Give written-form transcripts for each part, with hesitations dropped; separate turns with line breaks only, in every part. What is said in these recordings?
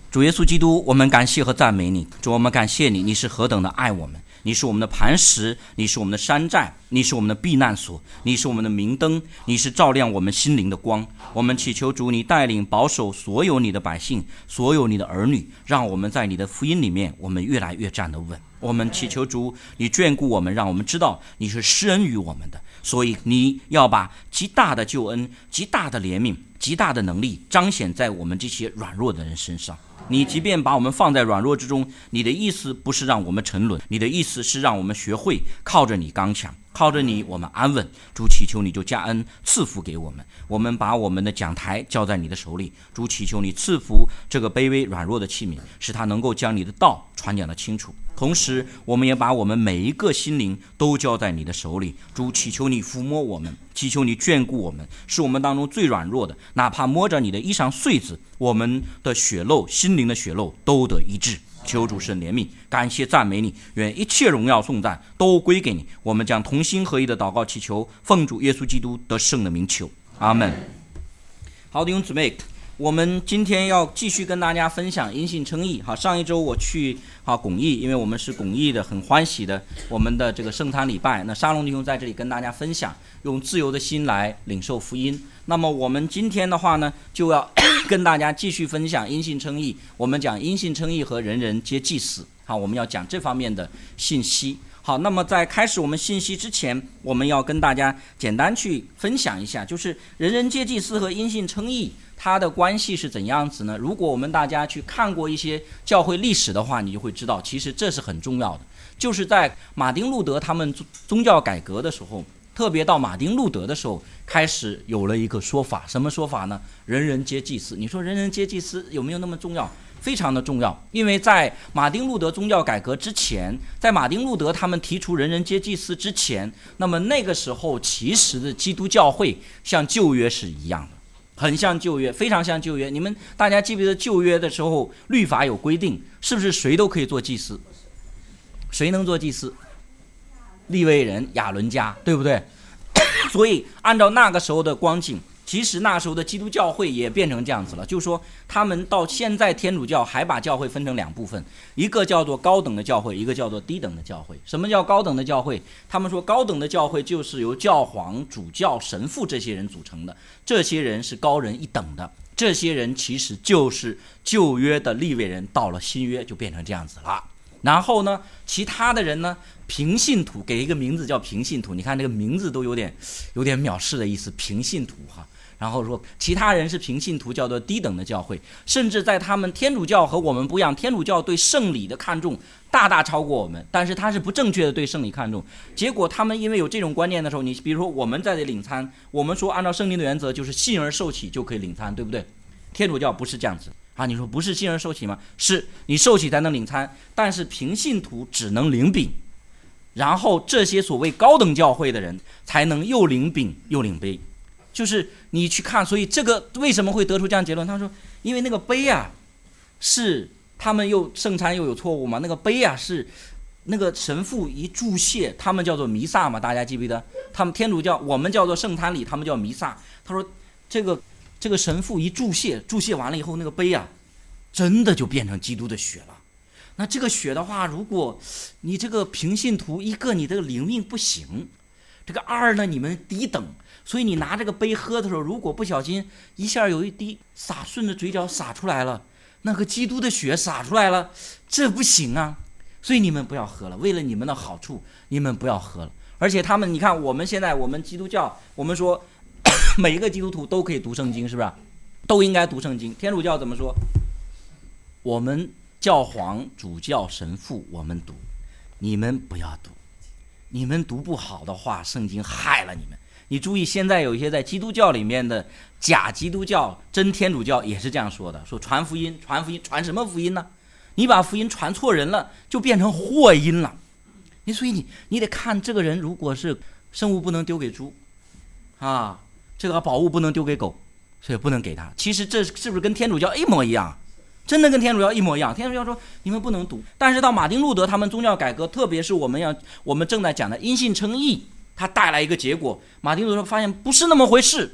主耶稣基督，我们感谢和赞美你。主，我们感谢你，你是何等的爱我们，你是我们的磐石，你是我们的山寨，你是我们的避难所，你是我们的明灯，你是照亮我们心灵的光。我们祈求主，你带领保守所有你的百姓，所有你的儿女，让我们在你的福音里面，我们越来越站得稳。我们祈求主，你眷顾我们，让我们知道你是施恩于我们的，所以你要把极大的救恩、极大的怜悯、极大的能力彰显在我们这些软弱的人身上。你即便把我们放在软弱之中，你的意思不是让我们沉沦，你的意思是让我们学会靠着你刚强，靠着你我们安稳。主，祈求你就加恩赐福给我们，我们把我们的讲台交在你的手里。主，祈求你赐福这个卑微软弱的器皿，使他能够将你的道传讲得清楚。同时我们也把我们每一个心灵都交在你的手里。主，祈求你抚摸我们，祈求你眷顾我们，是我们当中最软弱的，哪怕摸着你的衣裳穗子，我们的血漏，心灵的血漏都得医治。求主神怜悯，感谢赞美你，愿一切荣耀颂赞都归给你。我们将同心合一的祷告祈求，奉主耶稣基督得胜的名求，阿们。好，弟兄姊妹，我们今天要继续跟大家分享因信称义。好，上一周我去公义，因为我们是公义的，很欢喜的我们的这个圣餐礼拜。那沙龙弟兄在这里跟大家分享，用自由的心来领受福音。那么我们今天的话呢，就要跟大家继续分享因信称义。我们讲因信称义和人人皆祭司。好，我们要讲这方面的信息。好，那么在开始我们信息之前，我们要跟大家简单去分享一下，就是人人皆祭司和因信称义它的关系是怎样子呢？如果我们大家去看过一些教会历史的话，你就会知道，其实这是很重要的。就是在马丁路德他们宗教改革的时候，特别到马丁路德的时候，开始有了一个说法。什么说法呢？人人皆祭司。你说人人皆祭司有没有那么重要？非常的重要。因为在马丁路德宗教改革之前，在马丁路德他们提出人人皆祭司之前，那么那个时候其实的基督教会像旧约是一样的，很像旧约，非常像旧约。你们大家记不记得旧约的时候律法有规定，是不是谁都可以做祭司？谁能做祭司？利未人亚伦家，对不对？所以按照那个时候的光景，其实那时候的基督教会也变成这样子了，就是说他们到现在天主教还把教会分成两部分，一个叫做高等的教会，一个叫做低等的教会。什么叫高等的教会？他们说高等的教会就是由教皇、主教、神父这些人组成的，这些人是高人一等的，这些人其实就是旧约的利未人，到了新约就变成这样子了。然后呢，其他的人呢，平信徒，给一个名字叫平信徒，你看这个名字都有点藐视的意思，平信徒哈。然后说其他人是平信徒，叫做低等的教会。甚至在他们天主教和我们不一样，天主教对圣礼的看重大大超过我们，但是他是不正确的对圣礼看重。结果他们因为有这种观念的时候，你比如说我们在这里领餐，我们说按照圣经的原则就是信而受洗就可以领餐，对不对？天主教不是这样子啊，你说不是信而受洗吗？是，你受洗才能领餐，但是平信徒只能领饼，然后这些所谓高等教会的人才能又领饼又领杯。就是你去看，所以这个为什么会得出这样结论？他说因为那个杯啊，是他们又圣餐又有错误嘛，那个杯啊是那个神父一注谢，他们叫做弥撒嘛，大家记不记得？他们天主教我们叫做圣餐礼，他们叫弥撒。他说这个神父一注谢完了以后，那个杯啊真的就变成基督的血了。那这个血的话，如果你这个平信徒一个你这个灵命不行，这个二呢你们低等，所以你拿这个杯喝的时候，如果不小心一下有一滴洒顺着嘴角洒出来了，那个基督的血洒出来了，这不行啊，所以你们不要喝了，为了你们的好处你们不要喝了。而且他们你看我们现在我们基督教，我们说每一个基督徒都可以读圣经，是不是？都应该读圣经。天主教怎么说？我们教皇、主教、神父我们读，你们不要读，你们读不好的话，圣经害了你们。你注意，现在有一些在基督教里面的假基督教、真天主教也是这样说的，说传福音，传什么福音呢？你把福音传错人了，就变成祸因了。所以你得看这个人，如果是生物不能丢给猪啊，这个宝物不能丢给狗，所以不能给他。其实这是不是跟天主教一模一样？真的跟天主教一模一样。天主教说你们不能读，但是到马丁路德他们宗教改革，特别是我们正在讲的因信称义，它带来一个结果，马丁路德发现不是那么回事。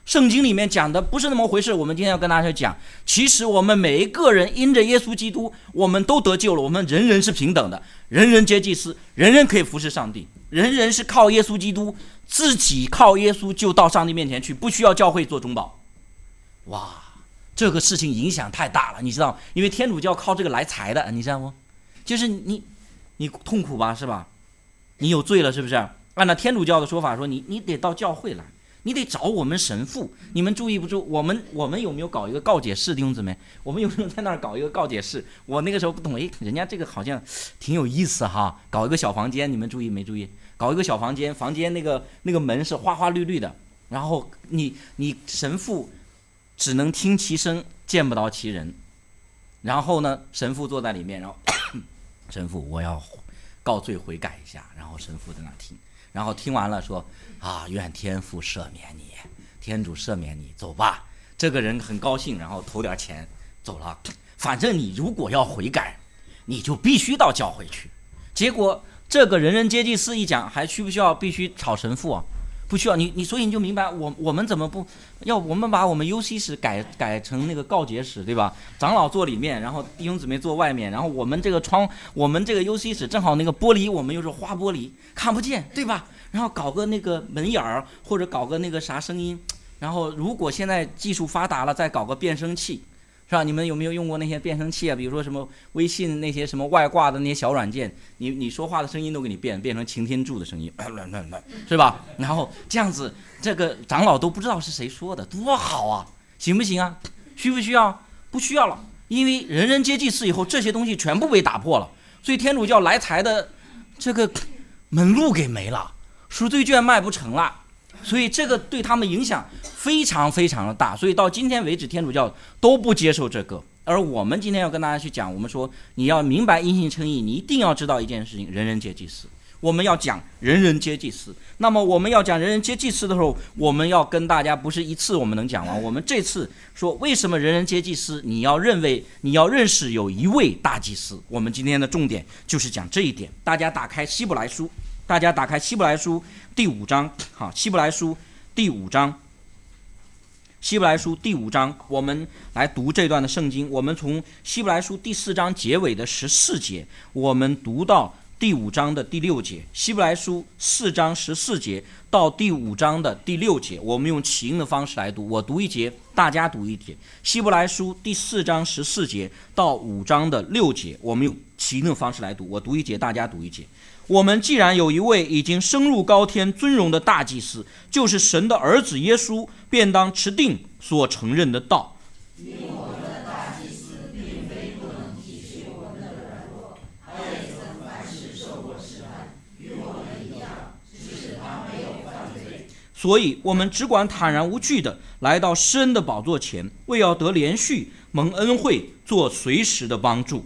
圣经里面讲的不是那么回事。我们今天要跟大家讲，其实我们每一个人因着耶稣基督，我们都得救了，我们人人是平等的，人人皆祭司，人人可以服侍上帝，人人是靠耶稣基督，自己靠耶稣就到上帝面前去，不需要教会做中保。哇，这个事情影响太大了，你知道，因为天主教靠这个来财的，你知道吗？就是你痛苦吧，是吧？你有罪了，是不是？按照天主教的说法说，你得到教会来，你得找我们神父。你们注意不注意？我们有没有搞一个告解室，弟兄姊妹？我们有没有在那儿搞一个告解室？我那个时候不懂，人家这个好像挺有意思哈，搞一个小房间，你们注意没注意？搞一个小房间，房间那个门是花花绿绿的，然后你神父只能听其声，见不到其人。然后呢，神父坐在里面，然后神父我要告罪悔改一下，然后神父在那听，然后听完了说啊，愿天父赦免你，天主赦免你，走吧。这个人很高兴，然后投点钱走了。反正你如果要悔改，你就必须到教会去。结果这个人人皆祭司一讲，还需不需要必须找神父啊？不需要。所以你就明白我们怎么不要？我们把我们 UC 室改成那个告解室，对吧？长老坐里面，然后弟兄姊妹坐外面，然后我们这个我们这个 UC 室正好那个玻璃，我们又是花玻璃，看不见，对吧？然后搞个那个门眼儿，或者搞个那个啥声音，然后如果现在技术发达了，再搞个变声器，是吧？你们有没有用过那些变声器啊？比如说什么微信那些什么外挂的那些小软件，你说话的声音都给你变成擎天柱的声音，是吧？然后这样子，这个长老都不知道是谁说的，多好啊！行不行啊？需不需要？不需要了，因为人人皆祭司以后，这些东西全部被打破了，所以天主教来财的这个门路给没了，赎罪券卖不成了。所以这个对他们影响非常非常的大，所以到今天为止天主教都不接受这个。而我们今天要跟大家去讲，我们说你要明白因信称义，你一定要知道一件事情，人人皆祭司。我们要讲人人皆祭司，那么我们要讲人人皆祭司的时候，我们要跟大家不是一次我们能讲完，我们这次说为什么人人皆祭司，你要认识有一位大祭司。我们今天的重点就是讲这一点。大家打开希伯来书第5章，好，希伯来书第5章，我们来读这段的圣经。我们从希伯来书第4章结尾的14节，我们读到第5章的第6节。希伯来书4章14节到第5章的第6节，我们用起音的方式来读，我读一节，大家读一节。希伯来书第4章14节到5章的6节，我们用起音的方式来读，我读一节，大家读一节。我们既然有一位已经升入高天尊荣的大祭司，就是神的儿子耶稣，便当持定所承认的道。因我们的大祭司并非不能体恤我们的软弱，他也曾凡事受过试探，与我们一样，只是他没有犯罪。所以我们只管坦然无惧的来到施恩的宝座前，为要得连续蒙恩惠，做随时的帮助。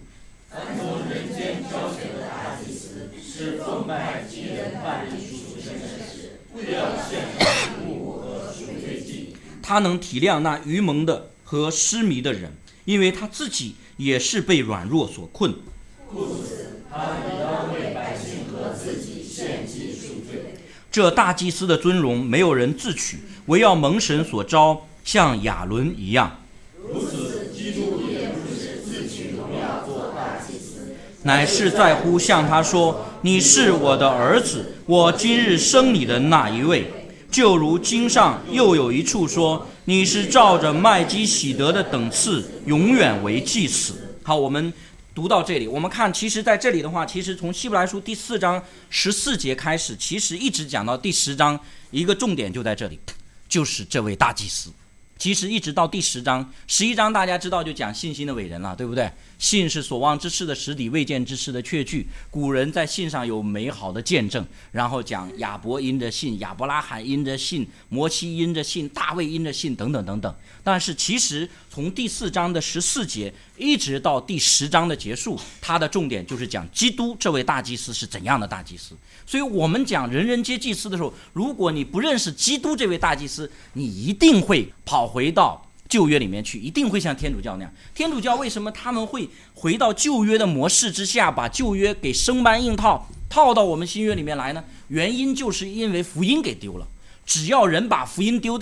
他能体谅那愚蒙的和失迷的人，因为他自己也是被软弱所困。故此，他也要为百姓和自己献祭赎罪。这大祭司的尊荣，没有人自取，唯要蒙神所召，像亚伦一样。如此，基督也不是自取荣耀做大祭司，乃是在乎向他说：“你是我的儿子，我今日生你的那一位。”就如经上又有一处说：“你是照着麦基洗德的等次，永远为祭司。”好，我们读到这里，我们看，其实在这里的话，其实从希伯来书第4章14节开始，其实一直讲到第10章，一个重点就在这里，就是这位大祭司。其实一直到第10章，11章大家知道就讲信心的伟人了，对不对？信是所望之事的实底，未见之事的确据。古人在信上有美好的见证，然后讲亚伯因着信，亚伯拉罕因着信，摩西因着信，大卫因着信，等等等等。但是其实从第4章的14节一直到第10章的结束，它的重点就是讲基督这位大祭司是怎样的大祭司。所以我们讲人人皆祭司的时候，如果你不认识基督这位大祭司，你一定会跑回到旧约里面去，一定会像天主教那样。天主教为什么他们会回到旧约的模式之下，把旧约给生搬硬套到我们新约里面来呢？原因就是因为福音给丢了。只要人把福音丢掉，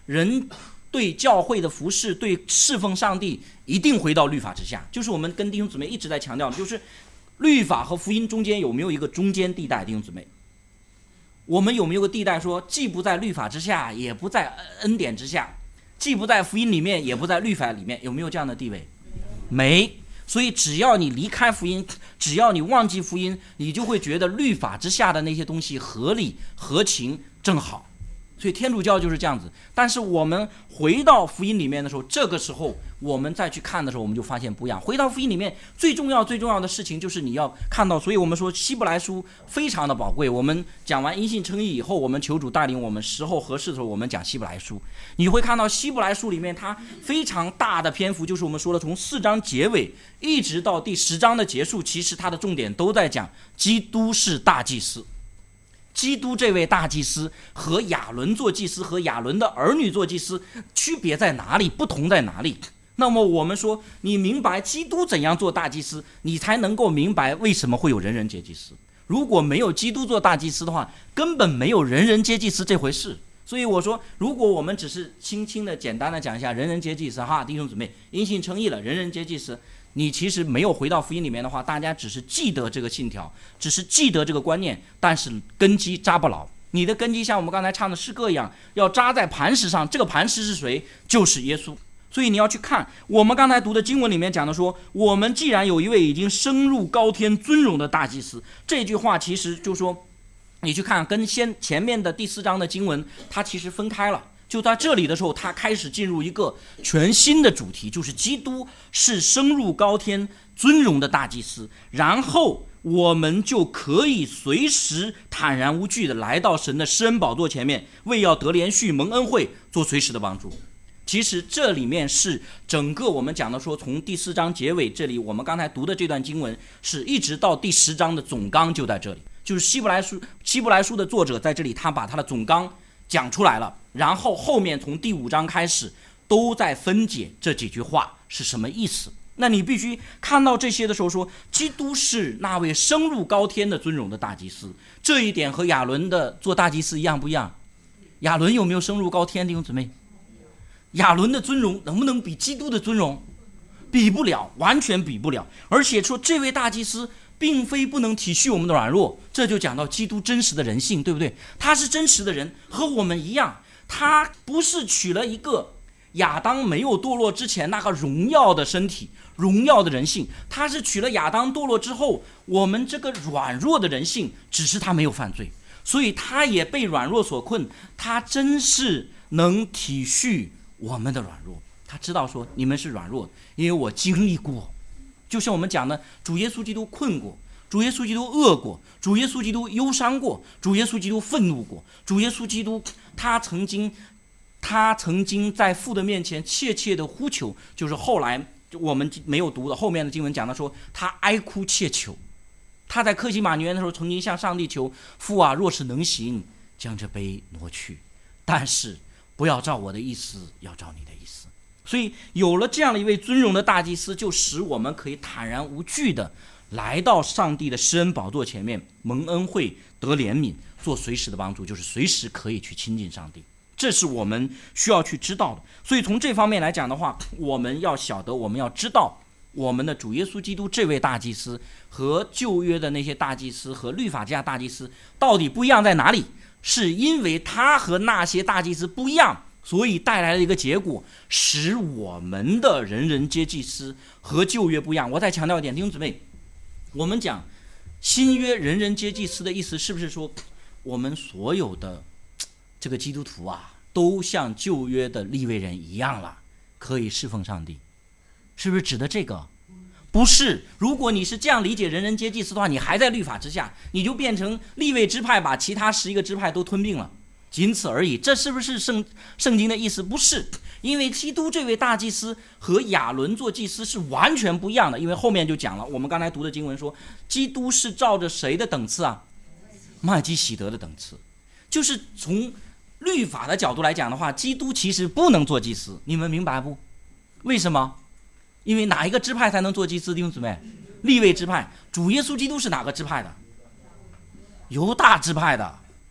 人对教会的服事，对侍奉上帝，一定回到律法之下。就是我们跟弟兄姊妹一直在强调的，就是律法和福音中间有没有一个中间地带？弟兄姊妹，我们有没有个地带说，既不在律法之下，也不在恩典之下，既不在福音里面，也不在律法里面？有没有这样的地位？没。所以只要你离开福音，只要你忘记福音，你就会觉得律法之下的那些东西合理合情正好。所以天主教就是这样子。但是我们回到福音里面的时候，这个时候我们再去看的时候，我们就发现不一样。回到福音里面，最重要的事情就是你要看到。所以我们说希伯来书非常的宝贵。我们讲完因信称义以后，我们求主带领我们时候合适的时候，我们讲希伯来书。你会看到希伯来书里面它非常大的篇幅，就是我们说的从4章结尾一直到第10章的结束，其实它的重点都在讲基督是大祭司。基督这位大祭司和亚伦做祭司和亚伦的儿女做祭司区别在哪里？不同在哪里？那么我们说，你明白基督怎样做大祭司，你才能够明白为什么会有人人皆祭司。如果没有基督做大祭司的话，根本没有人人皆祭司这回事。所以我说，如果我们只是轻轻的简单的讲一下人人皆祭司，哈，弟兄姊妹，因信称义了，人人皆祭司，你其实没有回到福音里面的话，大家只是记得这个信条，只是记得这个观念，但是根基扎不牢。你的根基像我们刚才唱的诗歌一样，要扎在磐石上。这个磐石是谁？就是耶稣。所以你要去看我们刚才读的经文里面讲的说，我们既然有一位已经升入高天尊荣的大祭司，这句话其实就说，你去看跟前面的第4章的经文它其实分开了。就在这里的时候，他开始进入一个全新的主题，就是基督是升入高天尊荣的大祭司，然后我们就可以随时坦然无惧的来到神的施恩宝座前面，为要得连续蒙恩惠做随时的帮助。其实这里面是整个我们讲的说，从第4章结尾这里，我们刚才读的这段经文是一直到第10章的总纲就在这里，就是希伯来书的作者在这里他把他的总纲讲出来了，然后后面从第5章开始都在分解这几句话是什么意思。那你必须看到这些的时候说，基督是那位升入高天的尊荣的大祭司，这一点和亚伦的做大祭司一样不一样？亚伦有没有升入高天？弟兄姊妹，亚伦的尊荣能不能比基督的尊荣？比不了，完全比不了。而且说这位大祭司并非不能体恤我们的软弱，这就讲到基督真实的人性，对不对？他是真实的人，和我们一样，他不是取了一个亚当没有堕落之前那个荣耀的身体，荣耀的人性，他是取了亚当堕落之后我们这个软弱的人性，只是他没有犯罪，所以他也被软弱所困，他真是能体恤我们的软弱。他知道说你们是软弱，因为我经历过，就像我们讲的，主耶稣基督困过，主耶稣基督饿过，主耶稣基督忧伤过，主耶稣基督愤怒过，主耶稣基督他曾经在父的面前切切的呼求，就是后来我们没有读的后面的经文讲的说，他哀哭切求，他在客西马尼园的时候曾经向上帝求，父啊，若是能行，将这杯挪去，但是不要照我的意思，要照你的意思。所以有了这样的一位尊荣的大祭司，就使我们可以坦然无惧的来到上帝的施恩宝座前面，蒙恩惠，得怜悯，做随时的帮助，就是随时可以去亲近上帝。这是我们需要去知道的。所以从这方面来讲的话，我们要晓得，我们要知道我们的主耶稣基督这位大祭司和旧约的那些大祭司和律法之下大祭司到底不一样在哪里，是因为他和那些大祭司不一样，所以带来了一个结果，使我们的人人皆祭司和旧约不一样。我再强调一点，弟兄姊妹，我们讲新约人人皆祭司的意思，是不是说我们所有的这个基督徒啊，都像旧约的利未人一样了，可以侍奉上帝？是不是指的这个？不是。如果你是这样理解人人皆祭司的话，你还在律法之下，你就变成利未支派把其他11个支派都吞并了，仅此而已。这是不是圣经的意思？不是。因为基督这位大祭司和亚伦做祭司是完全不一样的。因为后面就讲了，我们刚才读的经文说，基督是照着谁的等次啊？麦基洗德的等次。就是从律法的角度来讲的话，基督其实不能做祭司，你们明白不？为什么？因为哪一个支派才能做祭司？弟兄姊妹，利未支派。主耶稣基督是哪个支派的？犹大支派的。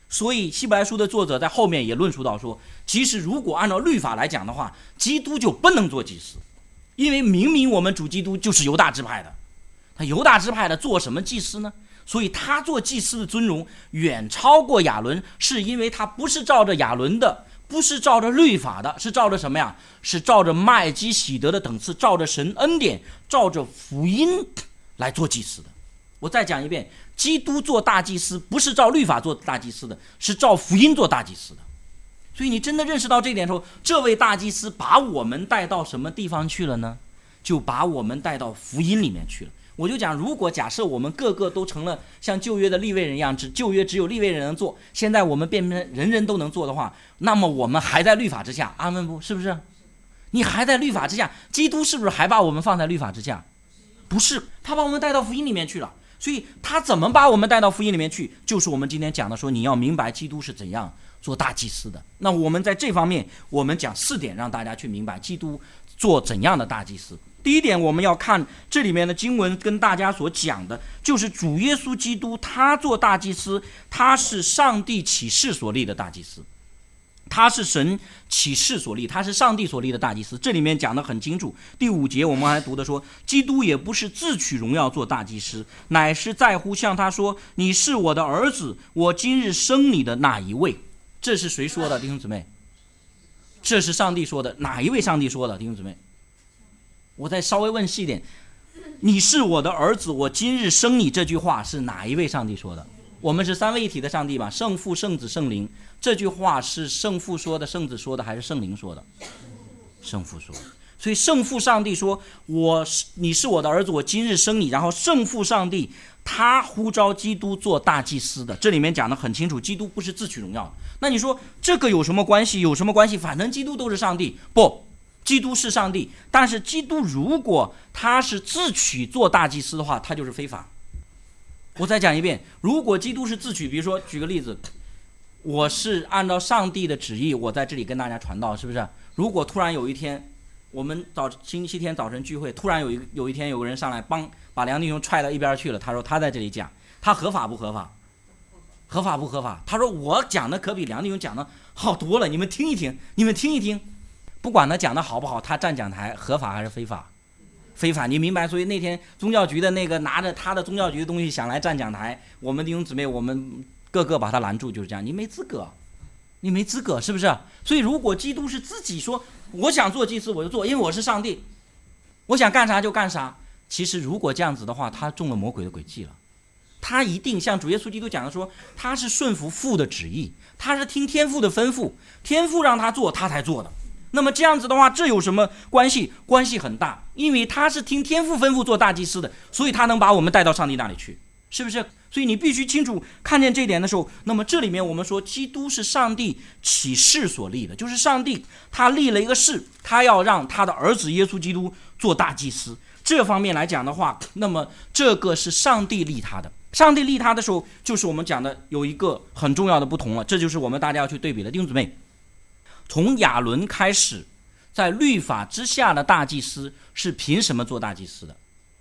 所以希伯来书的作者在后面也论述到说，其实如果按照律法来讲的话，基督就不能做祭司，因为明明我们主基督就是犹大支派的，他犹大支派的做什么祭司呢？所以他做祭司的尊荣远超过亚伦，是因为他不是照着亚伦的，不是照着律法的，是照着什么呀？是照着麦基洗德的等次，照着神恩典，照着福音来做祭司的。我再讲一遍，基督做大祭司不是照律法做大祭司的，是照福音做大祭司的。所以你真的认识到这一点的时候，这位大祭司把我们带到什么地方去了呢？就把我们带到福音里面去了。我就讲，如果假设我们个个都成了像旧约的利未人一样，旧约只有利未人能做，现在我们变成人人都能做的话，那么我们还在律法之下，阿们不？是不是？你还在律法之下，基督是不是还把我们放在律法之下？不是，他把我们带到福音里面去了。所以他怎么把我们带到福音里面去，就是我们今天讲的说，你要明白基督是怎样做大祭司的。那我们在这方面，我们讲4点，让大家去明白基督做怎样的大祭司。第一点，我们要看这里面的经文跟大家所讲的，就是主耶稣基督他做大祭司，他是上帝启示所立的大祭司，他是神启示所立，他是上帝所立的大祭司。这里面讲得很清楚，第5节我们还读的说，基督也不是自取荣耀做大祭司，乃是在乎向他说，你是我的儿子，我今日生你的那一位。这是谁说的，弟兄姊妹？这是上帝说的。哪一位上帝说的，弟兄姊妹？我再稍微问细一点，你是我的儿子，我今日生你，这句话是哪一位上帝说的？我们是三位一体的上帝吧，圣父、圣子、圣灵。这句话是圣父说的，圣子说的，还是圣灵说的？圣父说的。所以圣父上帝说，你是我的儿子，我今日生你。然后圣父上帝他呼召基督做大祭司的，这里面讲得很清楚，基督不是自取荣耀。那你说这个有什么关系？有什么关系？反正基督都是上帝。不，基督是上帝，但是基督如果他是自取做大祭司的话，他就是非法。我再讲一遍，如果基督是自取，比如说举个例子，我是按照上帝的旨意，我在这里跟大家传道，是不是？如果突然有一天，我们星期天早晨聚会，突然有一天有个人上来把梁弟兄踹到一边去了，他说他在这里讲，他合法不合法？合法不合法？他说我讲的可比梁弟兄讲的好多了，你们听一听，不管他讲的好不好，他站讲台合法还是非法？非法，你明白？所以那天宗教局的那个拿着他的宗教局的东西想来站讲台，我们弟兄姊妹我们个个把他拦住，就是这样，你没资格，是不是？所以如果基督是自己说我想做祭司我就做，因为我是上帝，我想干啥就干啥，其实如果这样子的话，他中了魔鬼的诡计了。他一定像主耶稣基督讲的说，他是顺服父的旨意，他是听天父的吩咐，天父让他做他才做的。那么这样子的话，这有什么关系？关系很大，因为他是听天父吩咐做大祭司的，所以他能把我们带到上帝那里去，是不是？所以你必须清楚看见这一点的时候，那么这里面我们说基督是上帝启示所立的，就是上帝他立了一个誓，他要让他的儿子耶稣基督做大祭司。这方面来讲的话，那么这个是上帝立他的。上帝立他的时候，就是我们讲的有一个很重要的不同了，这就是我们大家要去对比的。弟兄姊妹，从亚伦开始，在律法之下的大祭司是凭什么做大祭司的？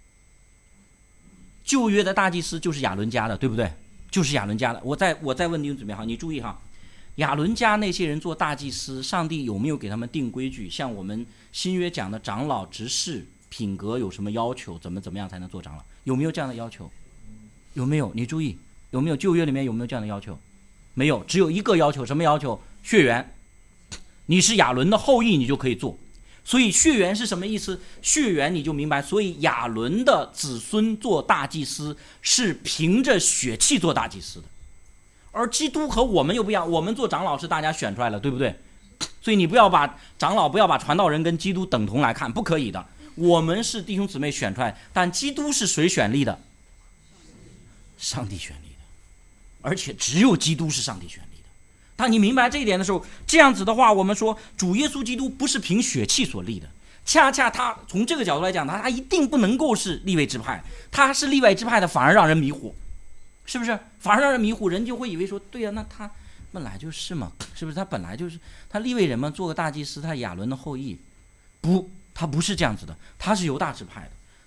旧约的大祭司就是亚伦家的，对不对？就是亚伦家的。我再问弟兄姊妹哈，你注意哈，亚伦家那些人做大祭司，上帝有没有给他们定规矩？像我们新约讲的长老、执事、品格有什么要求？怎么样才能做长老？有没有这样的要求？有没有？你注意，有没有旧约里面有没有这样的要求？没有，只有一个要求，什么要求？血缘，你是亚伦的后裔，你就可以做。所以血缘是什么意思？血缘你就明白。所以亚伦的子孙做大祭司是凭着血气做大祭司的，而基督和我们又不一样，我们做长老是大家选出来的，对不对？所以你不要把长老，不要把传道人跟基督等同来看，不可以的。我们是弟兄姊妹选出来，但基督是谁选立的？上帝选立的，而且只有基督是上帝选立的。当你明白这一点的时候，这样子的话，我们说主耶稣基督不是凭血气所立的，恰恰他从这个角度来讲，他一定不能够是利未支派，他是利未支派的，反而让人迷糊，是不是？反而让人迷糊，人就会以为说，对呀，那他本来就是嘛，是不是？他本来就是他利未人嘛，做个大祭司，他亚伦的后裔，不，他不是这样子的，他是犹大支派的。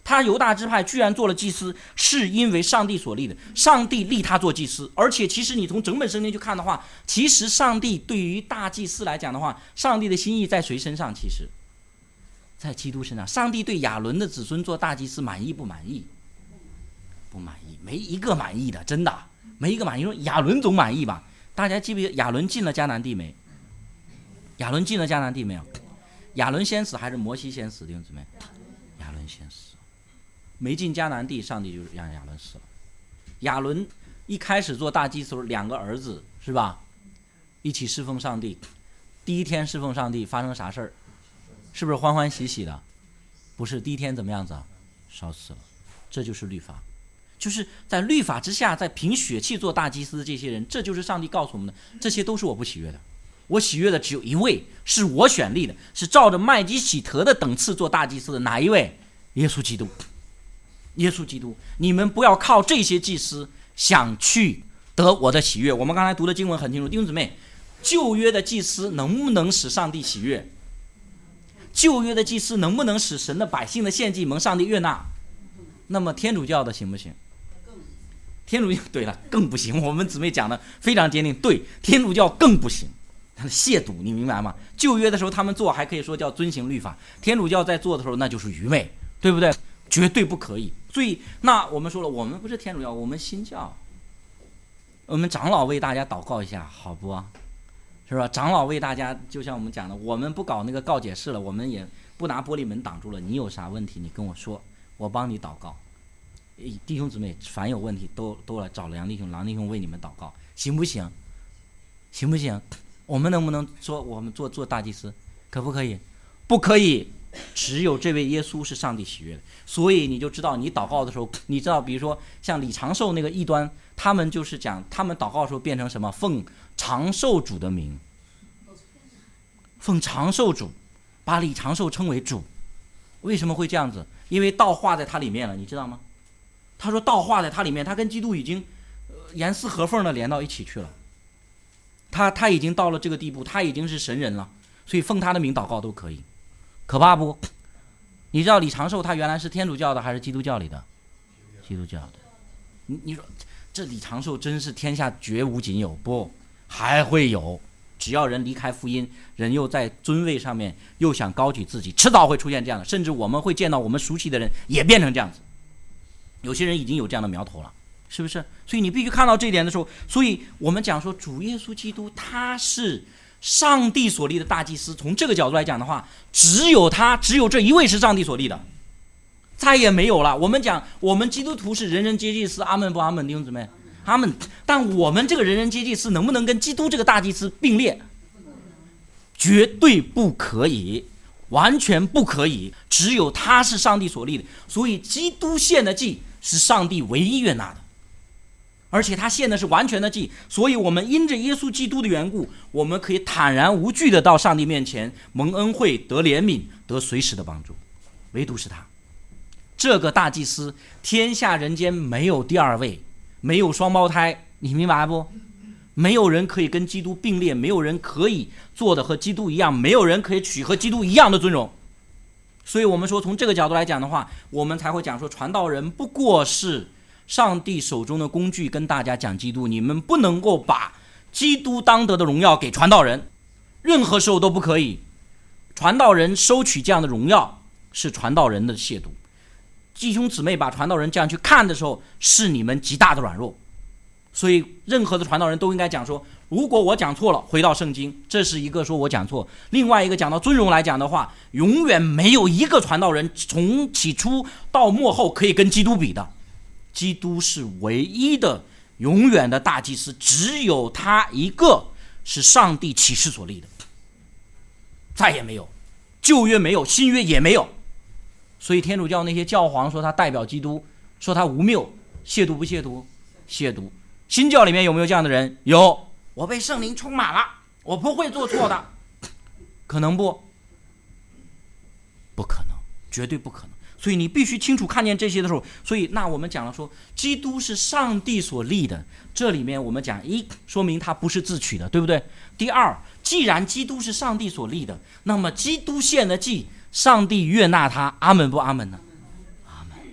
他犹大支派居然做了祭司，是因为上帝所立的，上帝立他做祭司。而且其实你从整本圣经去看的话，其实上帝对于大祭司来讲的话，上帝的心意在谁身上？其实在基督身上。上帝对亚伦的子孙做大祭司满意不满意？不满意，没一个满意的，真的没一个满意。说亚伦总满意吧？大家记不记得亚伦进了迦南地没？亚伦进了迦南地没有？亚伦先死还是摩西先死？弟兄姊妹，亚伦先死，没进迦南地，上帝就让亚伦死了。亚伦一开始做大祭司，两个儿子是吧？一起侍奉上帝。第一天侍奉上帝发生啥事儿？是不是欢欢喜喜的？不是，第一天怎么样子啊？烧死了。这就是律法，就是在律法之下，在凭血气做大祭司的这些人，这就是上帝告诉我们的，这些都是我不喜悦的。我喜悦的只有一位，是我选立的，是照着麦基洗德的等次做大祭司的，哪一位？耶稣基督。耶稣基督，你们不要靠这些祭司想去得我的喜悦。我们刚才读的经文很清楚，弟兄姊妹，旧约的祭司能不能使上帝喜悦？旧约的祭司能不能使神的百姓的献祭蒙上帝悦纳？那么天主教的行不行？天主教对了，更不行。我们姊妹讲的非常坚定，对，天主教更不行。他的亵渎，你明白吗？旧约的时候他们做还可以说叫遵行律法，天主教在做的时候那就是愚昧，对不对？绝对不可以。所以那我们说了，我们不是天主教，我们新教，我们长老为大家祷告一下好不啊？是吧？长老为大家，就像我们讲的，我们不搞那个告解室了，我们也不拿玻璃门挡住了，你有啥问题你跟我说，我帮你祷告。弟兄姊妹凡有问题都来找梁弟兄，梁弟兄为你们祷告，行不行？行不行？我们能不能说我们做大祭司？可不可以？不可以。只有这位耶稣是上帝喜悦的。所以你就知道，你祷告的时候，你知道比如说像李长寿那个异端，他们就是讲他们祷告的时候变成什么？奉长寿主的名，奉长寿主，把李长寿称为主。为什么会这样子？因为道化在他里面了，你知道吗？他说道化在他里面，他跟基督已经严丝合缝的连到一起去了。他已经到了这个地步，他已经是神人了，所以奉他的名祷告都可以。可怕不？你知道李长寿他原来是天主教的还是基督教里的？基督教的。你说这李长寿真是天下绝无仅有？不，还会有。只要人离开福音，人又在尊位上面又想高举自己，迟早会出现这样的，甚至我们会见到我们熟悉的人也变成这样子。有些人已经有这样的苗头了，是不是？所以你必须看到这一点的时候，所以我们讲说主耶稣基督他是上帝所立的大祭司。从这个角度来讲的话，只有他，只有这一位是上帝所立的，再也没有了。我们讲我们基督徒是人人皆祭司，阿们不阿们？弟兄姊妹，阿们。但我们这个人人皆祭司能不能跟基督这个大祭司并列？绝对不可以，完全不可以。只有他是上帝所立的，所以基督献的祭是上帝唯一悦纳的，而且他献的是完全的祭。所以我们因着耶稣基督的缘故，我们可以坦然无惧的到上帝面前蒙恩惠，得怜悯，得随时的帮助。唯独是他这个大祭司，天下人间没有第二位，没有双胞胎，你明白不？没有人可以跟基督并列，没有人可以做的和基督一样，没有人可以取和基督一样的尊荣。所以我们说从这个角度来讲的话，我们才会讲说传道人不过是上帝手中的工具，跟大家讲基督。你们不能够把基督当得的荣耀给传道人，任何时候都不可以。传道人收取这样的荣耀是传道人的亵渎，弟兄姊妹把传道人这样去看的时候，是你们极大的软弱。所以任何的传道人都应该讲说，如果我讲错了，回到圣经，这是一个说我讲错。另外一个讲到尊荣来讲的话，永远没有一个传道人从起初到末后可以跟基督比的。基督是唯一的永远的大祭司，只有他一个是上帝启示所立的，再也没有。旧约没有，新约也没有。所以天主教那些教皇说他代表基督，说他无谬，亵渎不亵渎？亵渎。新教里面有没有这样的人？有。我被圣灵充满了，我不会做错的。可能不？不可能，绝对不可能。所以你必须清楚看见这些的时候，所以那我们讲了说基督是上帝所立的，这里面我们讲一，说明他不是自取的，对不对？第二，既然基督是上帝所立的，那么基督献的祭，上帝悦纳他，阿门不阿门呢？阿门。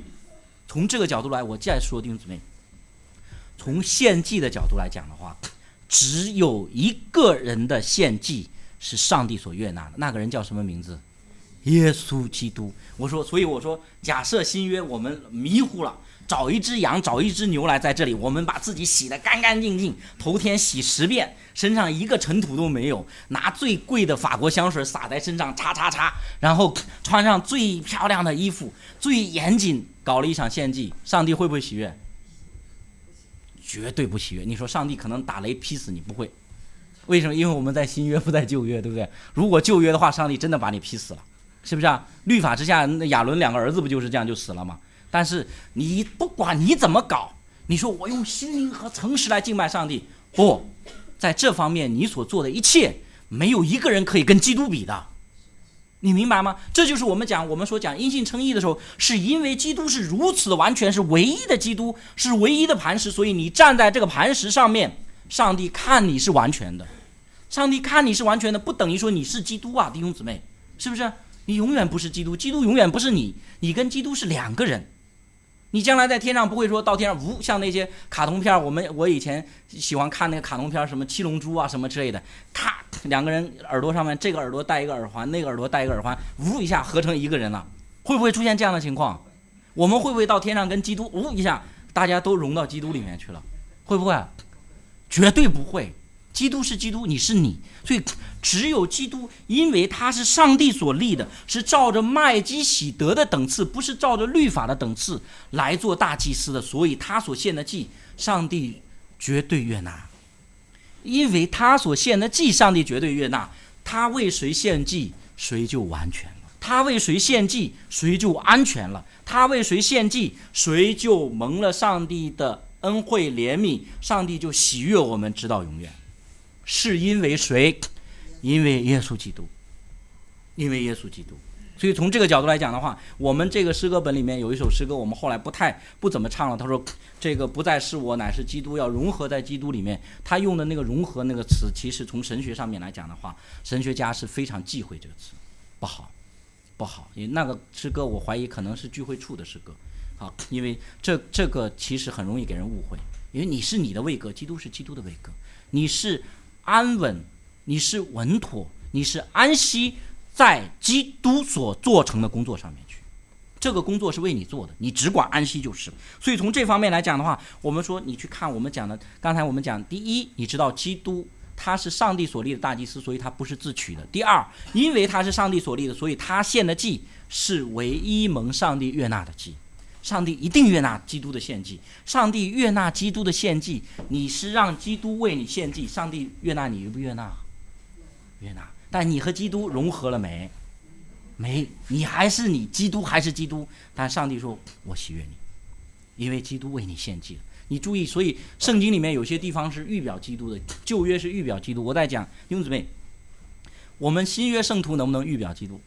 从这个角度来，我再说弟兄姊妹，从献祭的角度来讲的话，只有一个人的献祭是上帝所悦纳的，那个人叫什么名字？耶稣基督。所以我说，假设新约我们迷糊了，找一只羊，找一只牛来在这里，我们把自己洗得干干净净，头天洗10遍，身上一个尘土都没有，拿最贵的法国香水洒在身上，擦，然后穿上最漂亮的衣服，最严谨搞了一场献祭，上帝会不会喜悦？绝对不喜悦。你说上帝可能打雷劈死你，不会。为什么？因为我们在新约不在旧约，对不对？如果旧约的话，上帝真的把你劈死了，是不是啊？律法之下，那亚伦2个儿子不就是这样就死了吗？但是你不管你怎么搞，你说我用心灵和诚实来敬拜上帝，不，在这方面你所做的一切，没有一个人可以跟基督比的，你明白吗？这就是我们所讲因信称义的时候，是因为基督是如此的完全，是唯一的基督，是唯一的磐石，所以你站在这个磐石上面，上帝看你是完全的。上帝看你是完全的，不等于说你是基督啊，弟兄姊妹，是不是？你永远不是基督，基督永远不是你，你跟基督是2个人。你将来在天上不会说到天上像那些卡通片，我以前喜欢看那个卡通片，什么七龙珠啊什么之类的，咔2个人耳朵上面这个耳朵戴一个耳环，那个耳朵戴一个耳环，一下合成一个人了，会不会出现这样的情况？我们会不会到天上跟基督一下大家都融到基督里面去了？会不会？绝对不会。基督是基督，你是你，所以只有基督，因为他是上帝所立的，是照着麦基洗德的等次，不是照着律法的等次来做大祭司的，所以他所献的祭，上帝绝对悦纳。因为他所献的祭，上帝绝对悦纳，他为谁献祭，谁就完全了；他为谁献祭，谁就安全了；他为谁献祭，谁就蒙了上帝的恩惠怜悯，上帝就喜悦我们直到永远。是因为谁？因为耶稣基督，因为耶稣基督。所以从这个角度来讲的话，我们这个诗歌本里面有一首诗歌，我们后来不怎么唱了。他说这个不再是我，乃是基督，要融合在基督里面。他用的那个融合那个词，其实从神学上面来讲的话，神学家是非常忌讳这个词，不好。因为那个诗歌我怀疑可能是聚会处的诗歌，因为这个其实很容易给人误会。因为你是你的位格，基督是基督的位格，你是安稳，你是稳妥，你是安息在基督所做成的工作上面去，这个工作是为你做的，你只管安息就是。所以从这方面来讲的话，我们说你去看我们讲的，刚才我们讲，第一，你知道基督他是上帝所立的大祭司，所以他不是自取的；第二，因为他是上帝所立的，所以他献的祭是唯一蒙上帝悦纳的祭。上帝一定悦纳基督的献祭，上帝悦纳基督的献祭，你是让基督为你献祭，上帝悦纳你悦不悦纳？悦纳。但你和基督融合了没？没，你还是你，基督还是基督，但上帝说我喜悦你，因为基督为你献祭了。你注意，所以圣经里面有些地方是预表基督的，旧约是预表基督。我在讲弟兄姊妹，我们新约圣徒能不能预表基督？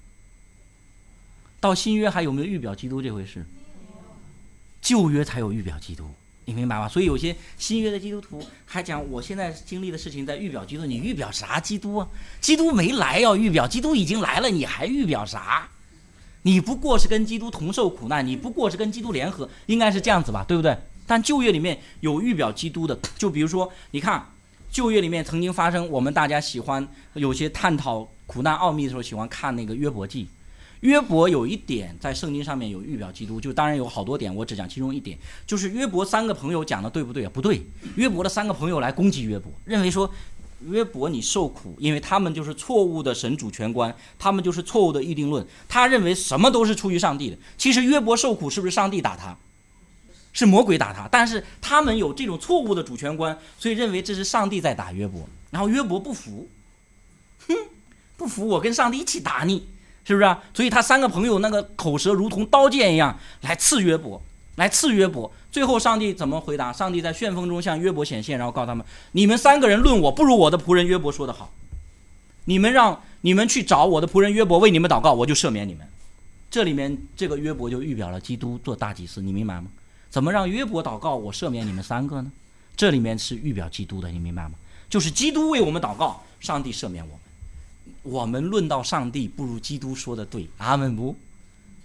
到新约还有没有预表基督这回事？旧约才有预表基督，你明白吗？所以有些新约的基督徒还讲我现在经历的事情在预表基督，你预表啥基督啊？基督没来要预表，基督已经来了，你还预表啥？你不过是跟基督同受苦难，你不过是跟基督联合，应该是这样子吧，对不对？但旧约里面有预表基督的，就比如说你看旧约里面曾经发生，我们大家喜欢有些探讨苦难奥秘的时候喜欢看那个约伯记。约伯有一点在圣经上面有预表基督，就当然有好多点，我只讲其中一点，就是约伯3个朋友讲的对不对啊？不对，约伯的3个朋友来攻击约伯，认为说约伯你受苦，因为他们就是错误的神主权观，他们就是错误的预定论，他认为什么都是出于上帝的。其实约伯受苦是不是上帝打他？是魔鬼打他，但是他们有这种错误的主权观，所以认为这是上帝在打约伯，然后约伯不服，不服我跟上帝一起打你，是不是啊？所以他3个朋友那个口舌如同刀剑一样来刺约伯，最后上帝怎么回答？上帝在旋风中向约伯显现，然后告诉他们，你们3个人论我不如我的仆人约伯说得好，你们去找我的仆人约伯为你们祷告，我就赦免你们。这里面这个约伯就预表了基督做大祭司，你明白吗？怎么让约伯祷告我赦免你们3个呢？这里面是预表基督的，你明白吗？就是基督为我们祷告，上帝赦免我们。我们论到上帝不如基督说的对，阿们不？